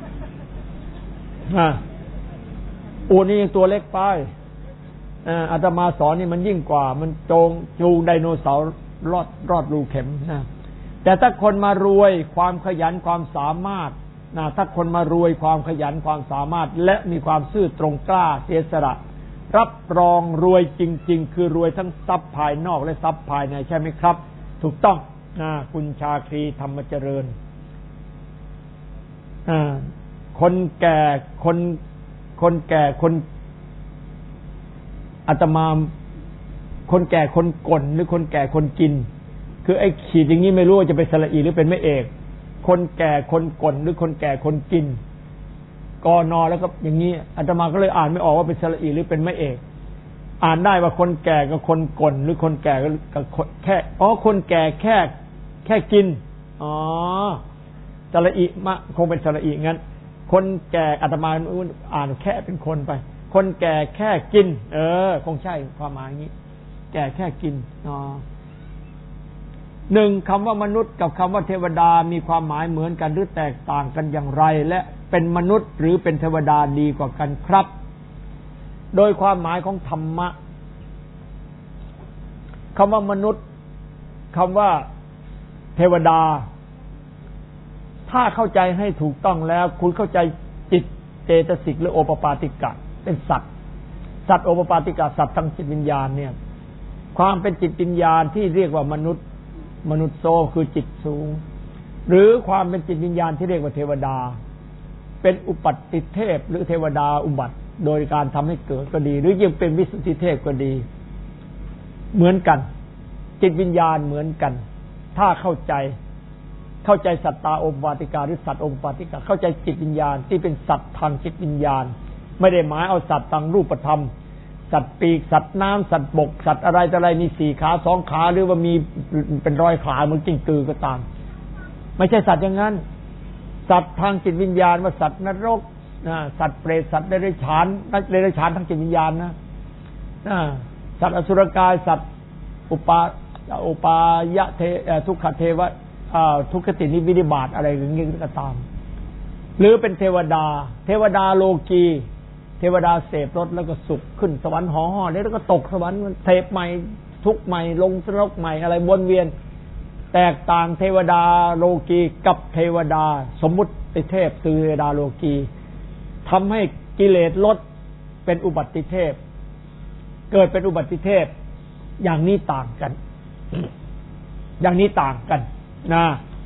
อ่าอูฐนี่ยังตัวเล็กไปอ่าอาตมาสอนนี่มันยิ่งกว่ามันโจงจูงไดโนเสาร์รอดรอดรูเข็มนะแต่ถ้าคนมารวยความขยันความสามารถนะถ้าคนมารวยความขยันความสามารถและมีความซื่อตรงกล้าเสียสละรับรองรวยจริงๆคือรวยทั้งทรัพย์ภายนอกและทรัพย์ภายในใช่ไหมครับถูกต้องนะคุณชาครีธรรมเจริญอ่าคนแก่คนคนแก่คนอาตมาคนแก่คนก่นหรือคนแก่คนกินคือไอ้ขีดอย่างนี้ไม่รู้ว่าจะเป็นสระอีหรือเป็นไม่เอกคนแก่คนก่นหรือคนแก่คนกินกอนอแล้วก็อย่างนี้อาตมาก็เลยอ่านไม่ออกว่าเป็นสระอีหรือเป็นไม่เอกอ่านได้ว่าคนแก่กับคนก่นหรือคนแก่กับแค่อ๋อคนแก่แค่แค่กินอ๋อสระอีมะคงเป็นสระอีงั้นคนแก่อาตมาอ่านแค่เป็นคนไปคนแก่แค่กินเออคงใช่ความหมายอย่างนี้แก่แค่กินอ๋อหนึ่งคำว่ามนุษย์กับคำว่าเทวดามีความหมายเหมือนกันหรือแตกต่างกันอย่างไรและเป็นมนุษย์หรือเป็นเทวดาดีกว่ากันครับโดยความหมายของธรรมะคำว่ามนุษย์คำว่าเทวดาถ้าเข้าใจให้ถูกต้องแล้วคุณเข้าใจจิตเจตสิกหรือโอปปาติกะเป็นสัตว์สัตว์โอปปาติกะสัตว์ทางจิตวิญญาณเนี่ยความเป็นจิตวิญญาณที่เรียกว่ามนุษย์มนุษย์โซคือจิตสูงหรือความเป็นจิตวิญญาณที่เรียกว่าเทวดาเป็นอุปัติเทพหรือเทวดาอุบัติโดยการทำให้เกิดก็ดีหรือยังเป็นวิสุทธิเทพก็ดีเหมือนกันจิตวิญญาณเหมือนกันถ้าเข้าใจเข้าใจสัตตาโอปปาติกาหรือสัตว์โอปปาติกาเข้าใจจิตวิญญาณที่เป็นสัตว์ทางจิตวิญญาณไม่ได้หมายเอาสัตว์ทางรูปธรรมสัตว์ปีกสัตว์น้ำสัตว์บกสัตว์อะไรแต่อะไรมีสี่ขาสองขาหรือว่ามีเป็นร้อยขาเหมือนกิ้งกือก็ตามไม่ใช่สัตว์อย่างนั้นสัตว์ทางจิตวิญญาณว่าสัตว์นรกนะสัตว์เปรตสัตว์เดรัจฉานเดรัจฉานทางจิตวิญญาณนะสัตว์อสุรกายสัตว์อุปาอุปายะเททุกขเทวะทุกขตินิวินิบาตอะไรอย่างนี้ก็ตามหรือเป็นเทวดาเทวดาโลกีเทวดาเสพรสแล้วก็สุขขึ้นสวรรค์ห่อห่อแล้วก็ตกสวรรค์เสพใหม่ทุกข์ใหม่ลงนรกใหม่อะไรวนเวียนแตกต่างเทวดาโลกีกับเทวดาสมมุติเทพคือเทวดาโลกีทำให้กิเลสลดเป็นอุบัติเทพเกิดเป็นอุบัติเทพอย่างนี้ต่างกันอย่างนี้ต่างกันนะ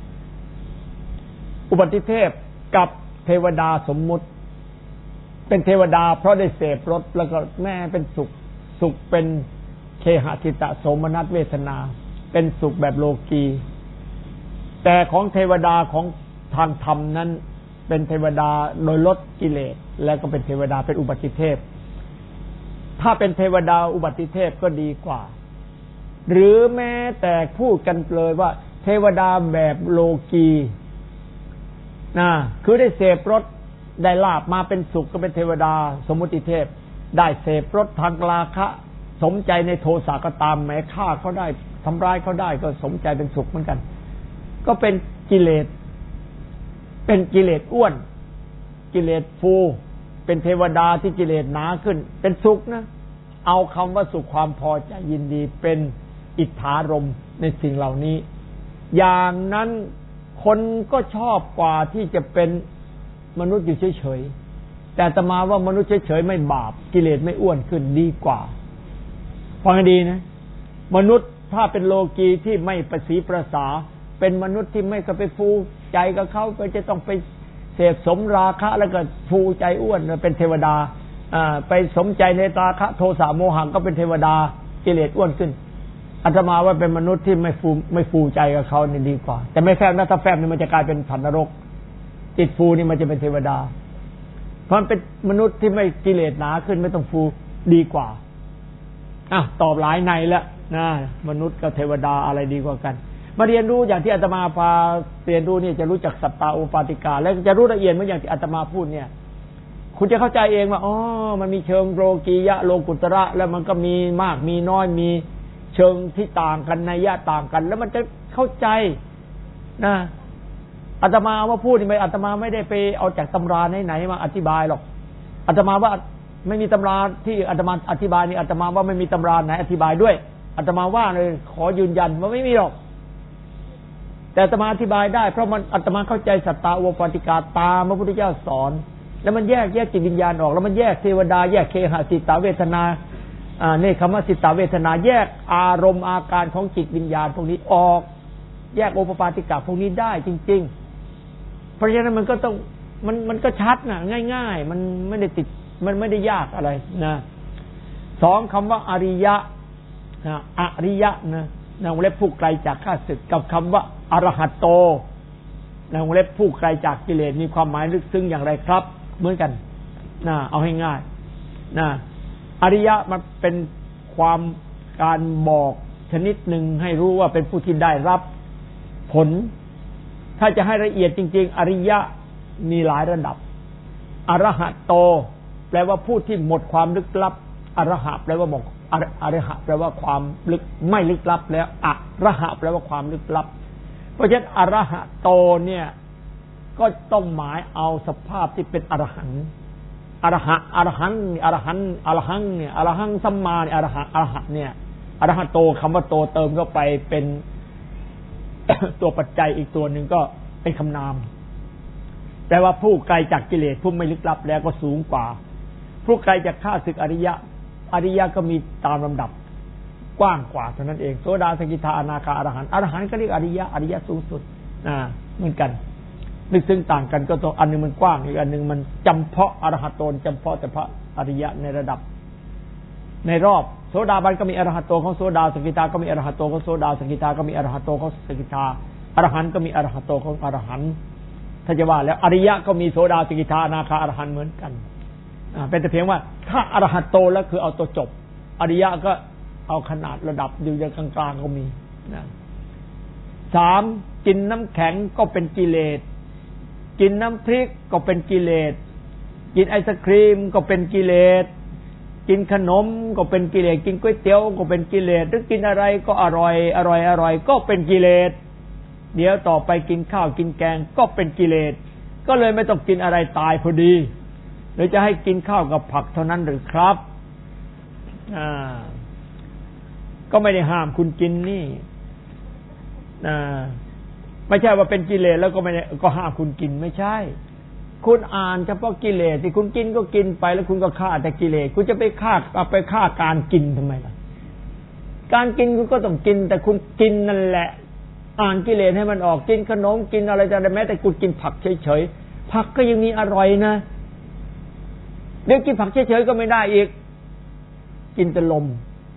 อุบัติเทพกับเทวดาสมมุติเป็นเทวดาเพราะได้เสพรสแล้วก็แม่เป็นสุขสุขเป็นเคหทิตะโสมนัสเวทนาเป็นสุขแบบโลกีแต่ของเทวดาของทางธรรมนั้นเป็นเทวดาโดยลดกิเลสแล้วก็เป็นเทวดาเป็นอุบัติเทพถ้าเป็นเทวดาอุบัติเทพก็ดีกว่าหรือแม้แต่พูดกันเลยว่าเทวดาแบบโลกีนะคือได้เสพรสได้ลาภมาเป็นสุขก็เป็นเทวดาสมมุติเทพได้เสพรสทางราคะสมใจในโทสะก็ตามแม้ฆ่าเขาได้ทำร้ายเขาได้ก็สมใจเป็นสุขเหมือนกันก็เป็นกิเลสเป็นกิเลสอ้วนกิเลสฟูเป็นเทวดาที่กิเลสหนาขึ้นเป็นสุขนะเอาคำว่าสุขความพอใจยินดีเป็นอิทธารมณ์ในสิ่งเหล่านี้อย่างนั้นคนก็ชอบกว่าที่จะเป็นมนุษย์อยู่เฉยๆแต่อาตมาว่ามนุษย์เฉยๆไม่บาปกิเลสไม่อ้วนขึ้นดีกว่าฟังให้ดีนะมนุษย์ถ้าเป็นโลกีที่ไม่ประสีประสาเป็นมนุษย์ที่ไม่ก็ไปฟูใจกับเขาไปจะต้องไปเสพสมราคะแล้วก็ฟูใจอ้วนเป็นเทวดาไปสมใจในราคะโทสะโมหะก็เป็นเทวดากิเลสอ้วนขึ้นอาตมาว่าเป็นมนุษย์ที่ไม่ฟูไม่ฟูใจกับเขานี่ดีกว่าแต่ไม่แฝงนะถ้าแฝงนี่มันจะกลายเป็นสัตว์นรกติดฟูนี่มันจะเป็นเทวดาเพราะมันเป็นมนุษย์ที่ไม่กิเลสหนาขึ้นไม่ต้องฟูดีกว่าอ่ะตอบหลายในแล้วนะมนุษย์กับเทวดาอะไรดีกว่ากันมาเรียนรู้อย่างที่อาตมาพาเรียนรู้นี่จะรู้จักสัตตาอุปาติกาและจะรู้ละเอียดเหมือนอย่างที่อาตมาพูดเนี่ยคุณจะเข้าใจเองว่าอ๋อมันมีเชิงโลกียะโลกุตระแล้วมันก็มีมากมีน้อยมีเชิงที่ต่างกันนัยยะต่างกันแล้วมันจะเข้าใจนะอาตมาว่าพูดนี่ไม่อาตมาไม่ได้ไปเอาจากตำราไหนๆมาอธิบายหรอกอาตมาว่าไม่มีตำราที่อาตมาอธิบายนี่อาตมาว่าไม่มีตำราไหนอธิบายด้วยอาตมาว่าเลยขอยืนยันว่าไม่มีหรอกแต่อาตมาอธิบายได้เพราะมันอาตมาเข้าใจสัตตาอุปาติกาตามพระพุทธเจ้าสอนแล้วมันแยกแยกจิตวิญญาณออกแล้วมันแยกเทวดาแยกเคหสิตาเวทนาอ่านี่คำว่าสิตาเวทนาแยกอารมณ์อาการของจิตวิญญาณพวกนี้ออกแยกโอปปาติกาพวกนี้ได้จริงๆเพราะฉะนั้นมันก็ต้องมันมันก็ชัดนะง่ายๆมันไม่ได้ติดมันไม่ได้ยากอะไรนะสองคำว่าอริยะนะอริยะนะในวงเล็บผู้ไกลจากข้าศึกกับคำว่าอรหัตโตในวงเล็บผู้ไกลจากกิเลสมีความหมายลึกซึ้งอย่างไรครับเหมือนกันนะเอาให้ง่ายนะอริยะมันเป็นความการบอกชนิดหนึ่งให้รู้ว่าเป็นผู้ที่ได้รับผลถ้าจะให้ละเอียดจริงๆอริยะมีหลายระดับอรหัตโตแปลว่าผู้ที่หมดความลึกลับอรหะแปลว่าบอกอรหะแปลว่าความลึกไม่ลึกลับแล้วอรหะแปลว่าความลึกลับเพราะฉะนั้นอรหะโตเนี่ยก็ต้องหมายเอาสภาพที่เป็นอรหันต์อรหะอรหันต์อรหันต์อรหังเนี่ยอรหังสัมมาเนี่ยอรหะอรหะเนี่ยอรหะโตคำว่าโตเติมเข้าไปเป็น ตัวปัจจัยอีกตัวหนึ่งก็เป็นคำนามแปลว่าผู้ไกลจากกิเลสผู้ไม่ลึกลับแล้วก็สูงกว่าผู้ไกลจากข้าศึกอริยะอริยะก็มีตามลำดับกว้างกว่าเท่านั้นเองโสดาสกิทาอนาคาอรหันต์อรหันต์ก็เรียกอริยะอริยะสูงสุดอ่าเหมือนกันนึกซึ่งต่างกันก็ตัวอันนึงมันกว้างอีกอันนึงมันจำเพาะอรหัตโตจำเพาะแต่พระอริยะในระดับในรอบโสดาบันก็มีอรหัตโตของโสดาสกิทาก็มีอรหัตโตของโสดาสกิทาก็มีอรหัตโตของสกิทาอรหันต์ก็มีอรหัตโตของอรหันต์ถ้าจะว่าแล้วอริยะก็มีโสดาสกิทาอนาคาอรหันต์เหมือนกันอ่าเป็นแต่เพียงว่าถ้าอรหัตโตแล้วคือเอาตัวจบอริยะก็เอาขนาดระดับอยู่ในกลางๆก็มีนะสามกินน้ำแข็งก็เป็นกิเลสกินน้ำพริกก็เป็นกิเลสกินไอศครีมก็เป็นกิเลสกินขนมก็เป็นกิเลสกินก๋วยเตี๋ยวก็เป็นกิเลสหรือกินอะไรก็อร่อยอร่อยอร่อยก็เป็นกิเลสเดี๋ยวต่อไปกินข้าวกินแกงก็เป็นกิเลสก็เลยไม่ต้องกินอะไรตายพอดีหรือจะให้กินข้าวกับผักเท่านั้นหรือครับอ่าก็ไม่ได้ห้ามคุณกินนี่อ่าไม่ใช่ว่าเป็นกิเลสแล้วก็ไม่ได้ก็ห้ามคุณกินไม่ใช่คุณอ่านเฉพาะกิเลสที่คุณกินก็กินไปแล้วคุณก็ฆ่าแต่กิเลสคุณจะไปฆ่าเอาไปฆ่าการกินทำไมล่ะการกินคุณก็ต้องกินแต่คุณกินนั่นแหละอ่านกิเลสให้มันออกกินขนมกินอะไรแต่แม้แต่คุณกินผักเฉยๆผักก็ยังมีอร่อยนะเดี๋ยวกินผักเฉยๆก็ไม่ได้อีกกินแต่ลม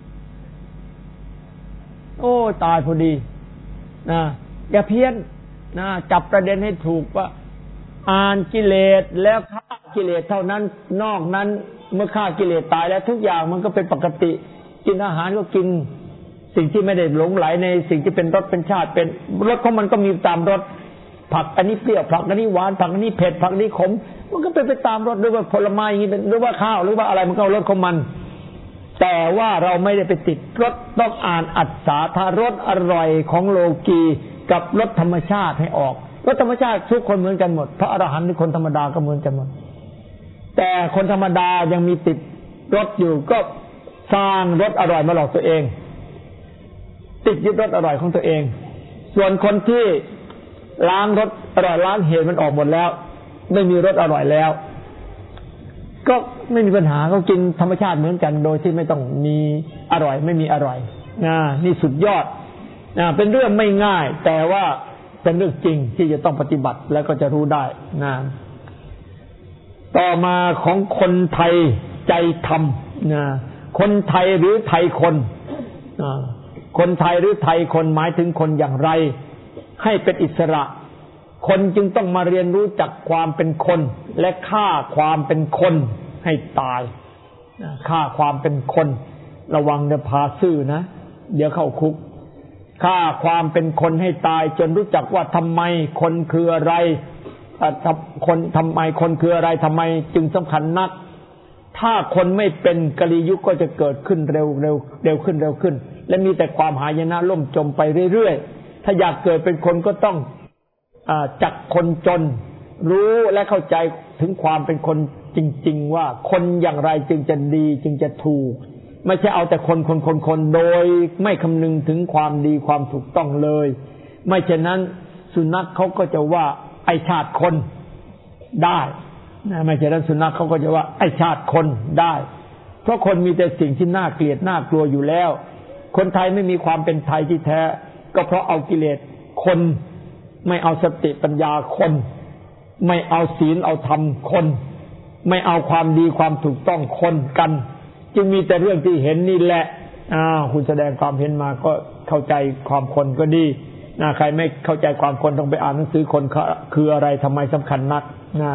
โอ้ตายพอดีนะอย่าเพี้ยนนะจับประเด็นให้ถูกว่าอ่านกิเลสแล้วฆ่ากิเลสเท่านั้นนอกนั้นเมื่อฆ่ากิเลสตายแล้วทุกอย่างมันก็เป็นปกติกินอาหารก็กินสิ่งที่ไม่ได้หลงไหลในสิ่งที่เป็นรสเป็นชาติเป็นรสของมันก็มีตามรสผักอันนี้เปรี้ยวผักอันนี้หวานผักอันนี้เผ็ดผักอันนี้ขมมันก็เป็นไปตามรสหรือว่าผลไม้อย่างนี้หรือว่าข้าวหรือว่าอะไรมันก็รสของมันแต่ว่าเราไม่ได้ไปติดรสต้องอ่านอัศสาธารสอร่อยของโลกีกับรสธรรมชาติให้ออกรสธรรมชาติทุกคนเหมือนกันหมดพระอรหันต์หรือคนธรรมดาก็เหมือนกันหมดแต่คนธรรมดายังมีติดรสอยู่ก็สร้างรสอร่อยมาหลอกตัวเองติดยึดรสอร่อยของตัวเองส่วนคนที่ล้างรสอร่อยล้างเหตุมันออกหมดแล้วไม่มีรสอร่อยแล้วก็ไม่มีปัญหาเขากินธรรมชาติเหมือนกันโดยที่ไม่ต้องมีอร่อยไม่มีอร่อยนะนี่สุดยอดนะเป็นเรื่องไม่ง่ายแต่ว่าเป็นเรื่องจริงที่จะต้องปฏิบัติแล้วก็จะรู้ได้นะต่อมาของคนไทยใจธรรมนะคนไทยหรือไทยคนนะคนไทยหรือไทยคนหมายถึงคนอย่างไรให้เป็นอิสระคนจึงต้องมาเรียนรู้จักความเป็นคนและฆ่าความเป็นคนให้ตายฆ่าความเป็นคนระวังจะพาซื่อนะเดี๋ยวเข้าคุกฆ่าความเป็นคนให้ตายจนรู้จักว่าทำไมคนคืออะไรคนทำไมคนคืออะไรทำไมจึงสำคัญนักถ้าคนไม่เป็นกลียุคก็จะเกิดขึ้นเร็วเร็วเร็วขึ้นเร็วขึ้นและมีแต่ความหายนะล่มจมไปเรื่อยๆถ้าอยากเกิดเป็นคนก็ต้องจักคนจนรู้และเข้าใจถึงความเป็นคนจริงๆว่าคนอย่างไรจึงจะดีจึงจะถูกไม่ใช่เอาแต่คนคนคนคนโดยไม่คำนึงถึงความดีความถูกต้องเลยไม่เช่นนั้นสุนัขเขาก็จะว่าไอชาติคนได้นะไม่เช่นนั้นสุนัขเขาก็จะว่าไอชาติคนได้เพราะคนมีแต่สิ่งที่น่าเกลียดน่ากลัวอยู่แล้วคนไทยไม่มีความเป็นไทยที่แท้ก็เพราะเอากิเลสคนไม่เอาสติปัญญาคนไม่เอาศีลเอาธรรมคนไม่เอาความดีความถูกต้องคนกันจึงมีแต่เรื่องที่เห็นนี่แหละอ้าวคุณแสดงความเห็นมาก็เข้าใจความคนก็ดีนะใครไม่เข้าใจความคนต้องไปอ่านหนังสือคนคืออะไรทำไมสำคัญนักนะ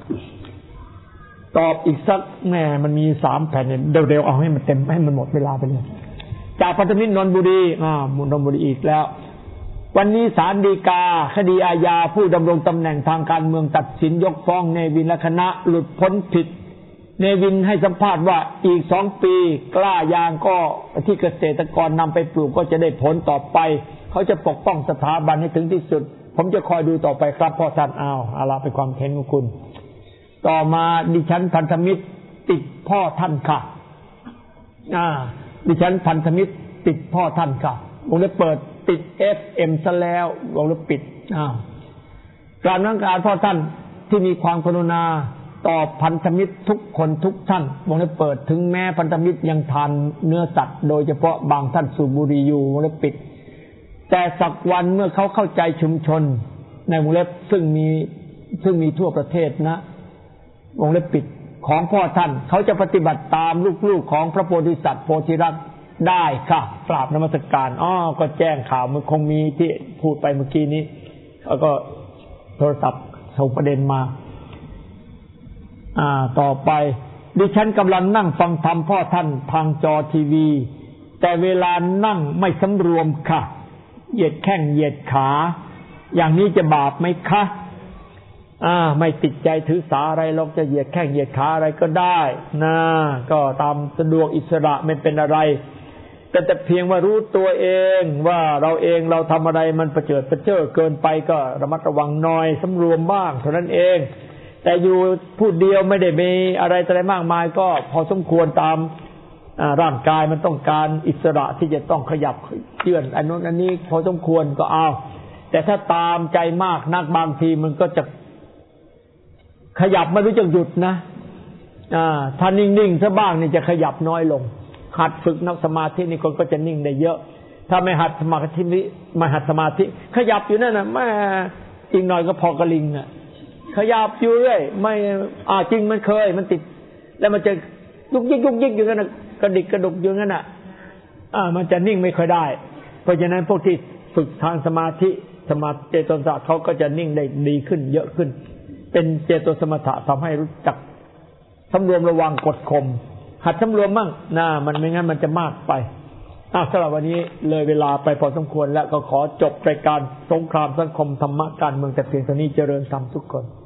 ตอบอีกสักแหมมันมีสามแผ่นเนี่ยเร็วๆเอาให้มันเต็มให้มันหมดเวลาไปเลยจากพันธมิตรนนทบุรีอ่านนทบุรีอีกแล้ววันนี้ศาลฎีกาคดีอาญาผู้ดำรงตำแหน่งทางการเมืองตัดสินยกฟ้องเนวินและคณะหลุดพ้นผิดเนวินให้สัมภาษณ์ว่าอีกสองปีกล้ายางก็ที่เกษตรกรนำไปปลูกก็จะได้ผลต่อไปเขาจะปกป้องสถาบันให้ถึงที่สุดผมจะคอยดูต่อไปครับพ่อท่านอ้าวเอาละเป็นความเห็นของคุณต่อมาดิฉันพันธมิตรติดพ่อท่านค่ะอ่าดิฉันพันธมิตรติดพ่อท่านค่ะผมได้เปิดปิด เอฟ เอ็ม ซะแล้ววงเล็บปิดอ้าวการร่างกายพ่อท่านที่มีความกรุณาต่อพันธมิตรทุกคนทุกท่านวงเล็บเปิดถึงแม้พันธมิตรยังทานเนื้อสัตว์โดยเฉพาะบางท่านสูบบุหรี่อยู่วงเล็บปิดแต่สักวันเมื่อเขาเข้าใจชุมชนในวงเล็บซึ่งมีซึ่งมีทั่วประเทศนะวงเล็บปิดของพ่อท่านเขาจะปฏิบัติตามลูกๆของพระโพธิสัตว์โพธิรักษ์ได้ค่ะกราบนมัสการอ้อก็แจ้งข่าวมันคงมีที่พูดไปเมื่อกี้นี้แล้วก็โทรศัพท์ส่งประเด็นมาอ่าต่อไปดิฉันกำลังนั่งฟังธรรมพ่อท่านทางจอทีวีแต่เวลานั่งไม่สำรวมค่ะเหยียดแข้งเหยียดขาอย่างนี้จะบาปไหมคะอ่าไม่ติดใจถือสาอะไรหรอกจะเหยียดแข้งเหยียดขาอะไรก็ได้นะก็ตามสะดวกอิสระไม่เป็นอะไรแต่แต่เพียงว่ารู้ตัวเองว่าเราเองเราทำอะไรมันประเจิดประเจ้อเกินไปก็ระมัดระวังหน่อยสำรวมบ้างเท่านั้นเองแต่อยู่ผู้เดียวไม่ได้มีอะไรอะไรมากมายก็พอสมควรตามร่างกายมันต้องการอิสระที่จะต้องขยับเคลื่อนอันนู้นอันนี้พอสมควรก็เอาแต่ถ้าตามใจมากนักบางทีมันก็จะขยับไม่รู้จักหยุดนะอ่าถ้านิ่งๆซะบ้างนี่จะขยับน้อยลงหัดฝึกนักสมาธินี่คนก็จะนิ่งได้เยอะถ้าไม่หัดสมาธินี้ไม่หัดสมาธิขยับอยู่นั่นน่ะแม่อีกหน่อยก็พอกระลิงอ่ะขยับอยู่เรื่อยไม่อ่าจริงมันเคยมันติดแล้วมันจะยุกยิกยุกยิกอยู่นั่นน่ะกระดิกกระดุกอยู่นั่นน่ะอ่ามันจะนิ่งไม่ค่อยได้เพราะฉะนั้นพวกที่ฝึกทางสมาธิสมาธิเจโตสะเขาก็จะนิ่งได้ดีขึ้นเยอะขึ้นเป็นเจโตสมถะทำให้รู้จักสำรวมระวังกดข่มหัดสำรวมมั่งนะมันไม่งั้นมันจะมากไปอ่ะสำหรับวันนี้เลยเวลาไปพอสมควรแล้วก็ขอจบรายการสงครามสังคมธรรมะการเมืองแต่เพียงเท่านี้เจริญธรรมทุกคน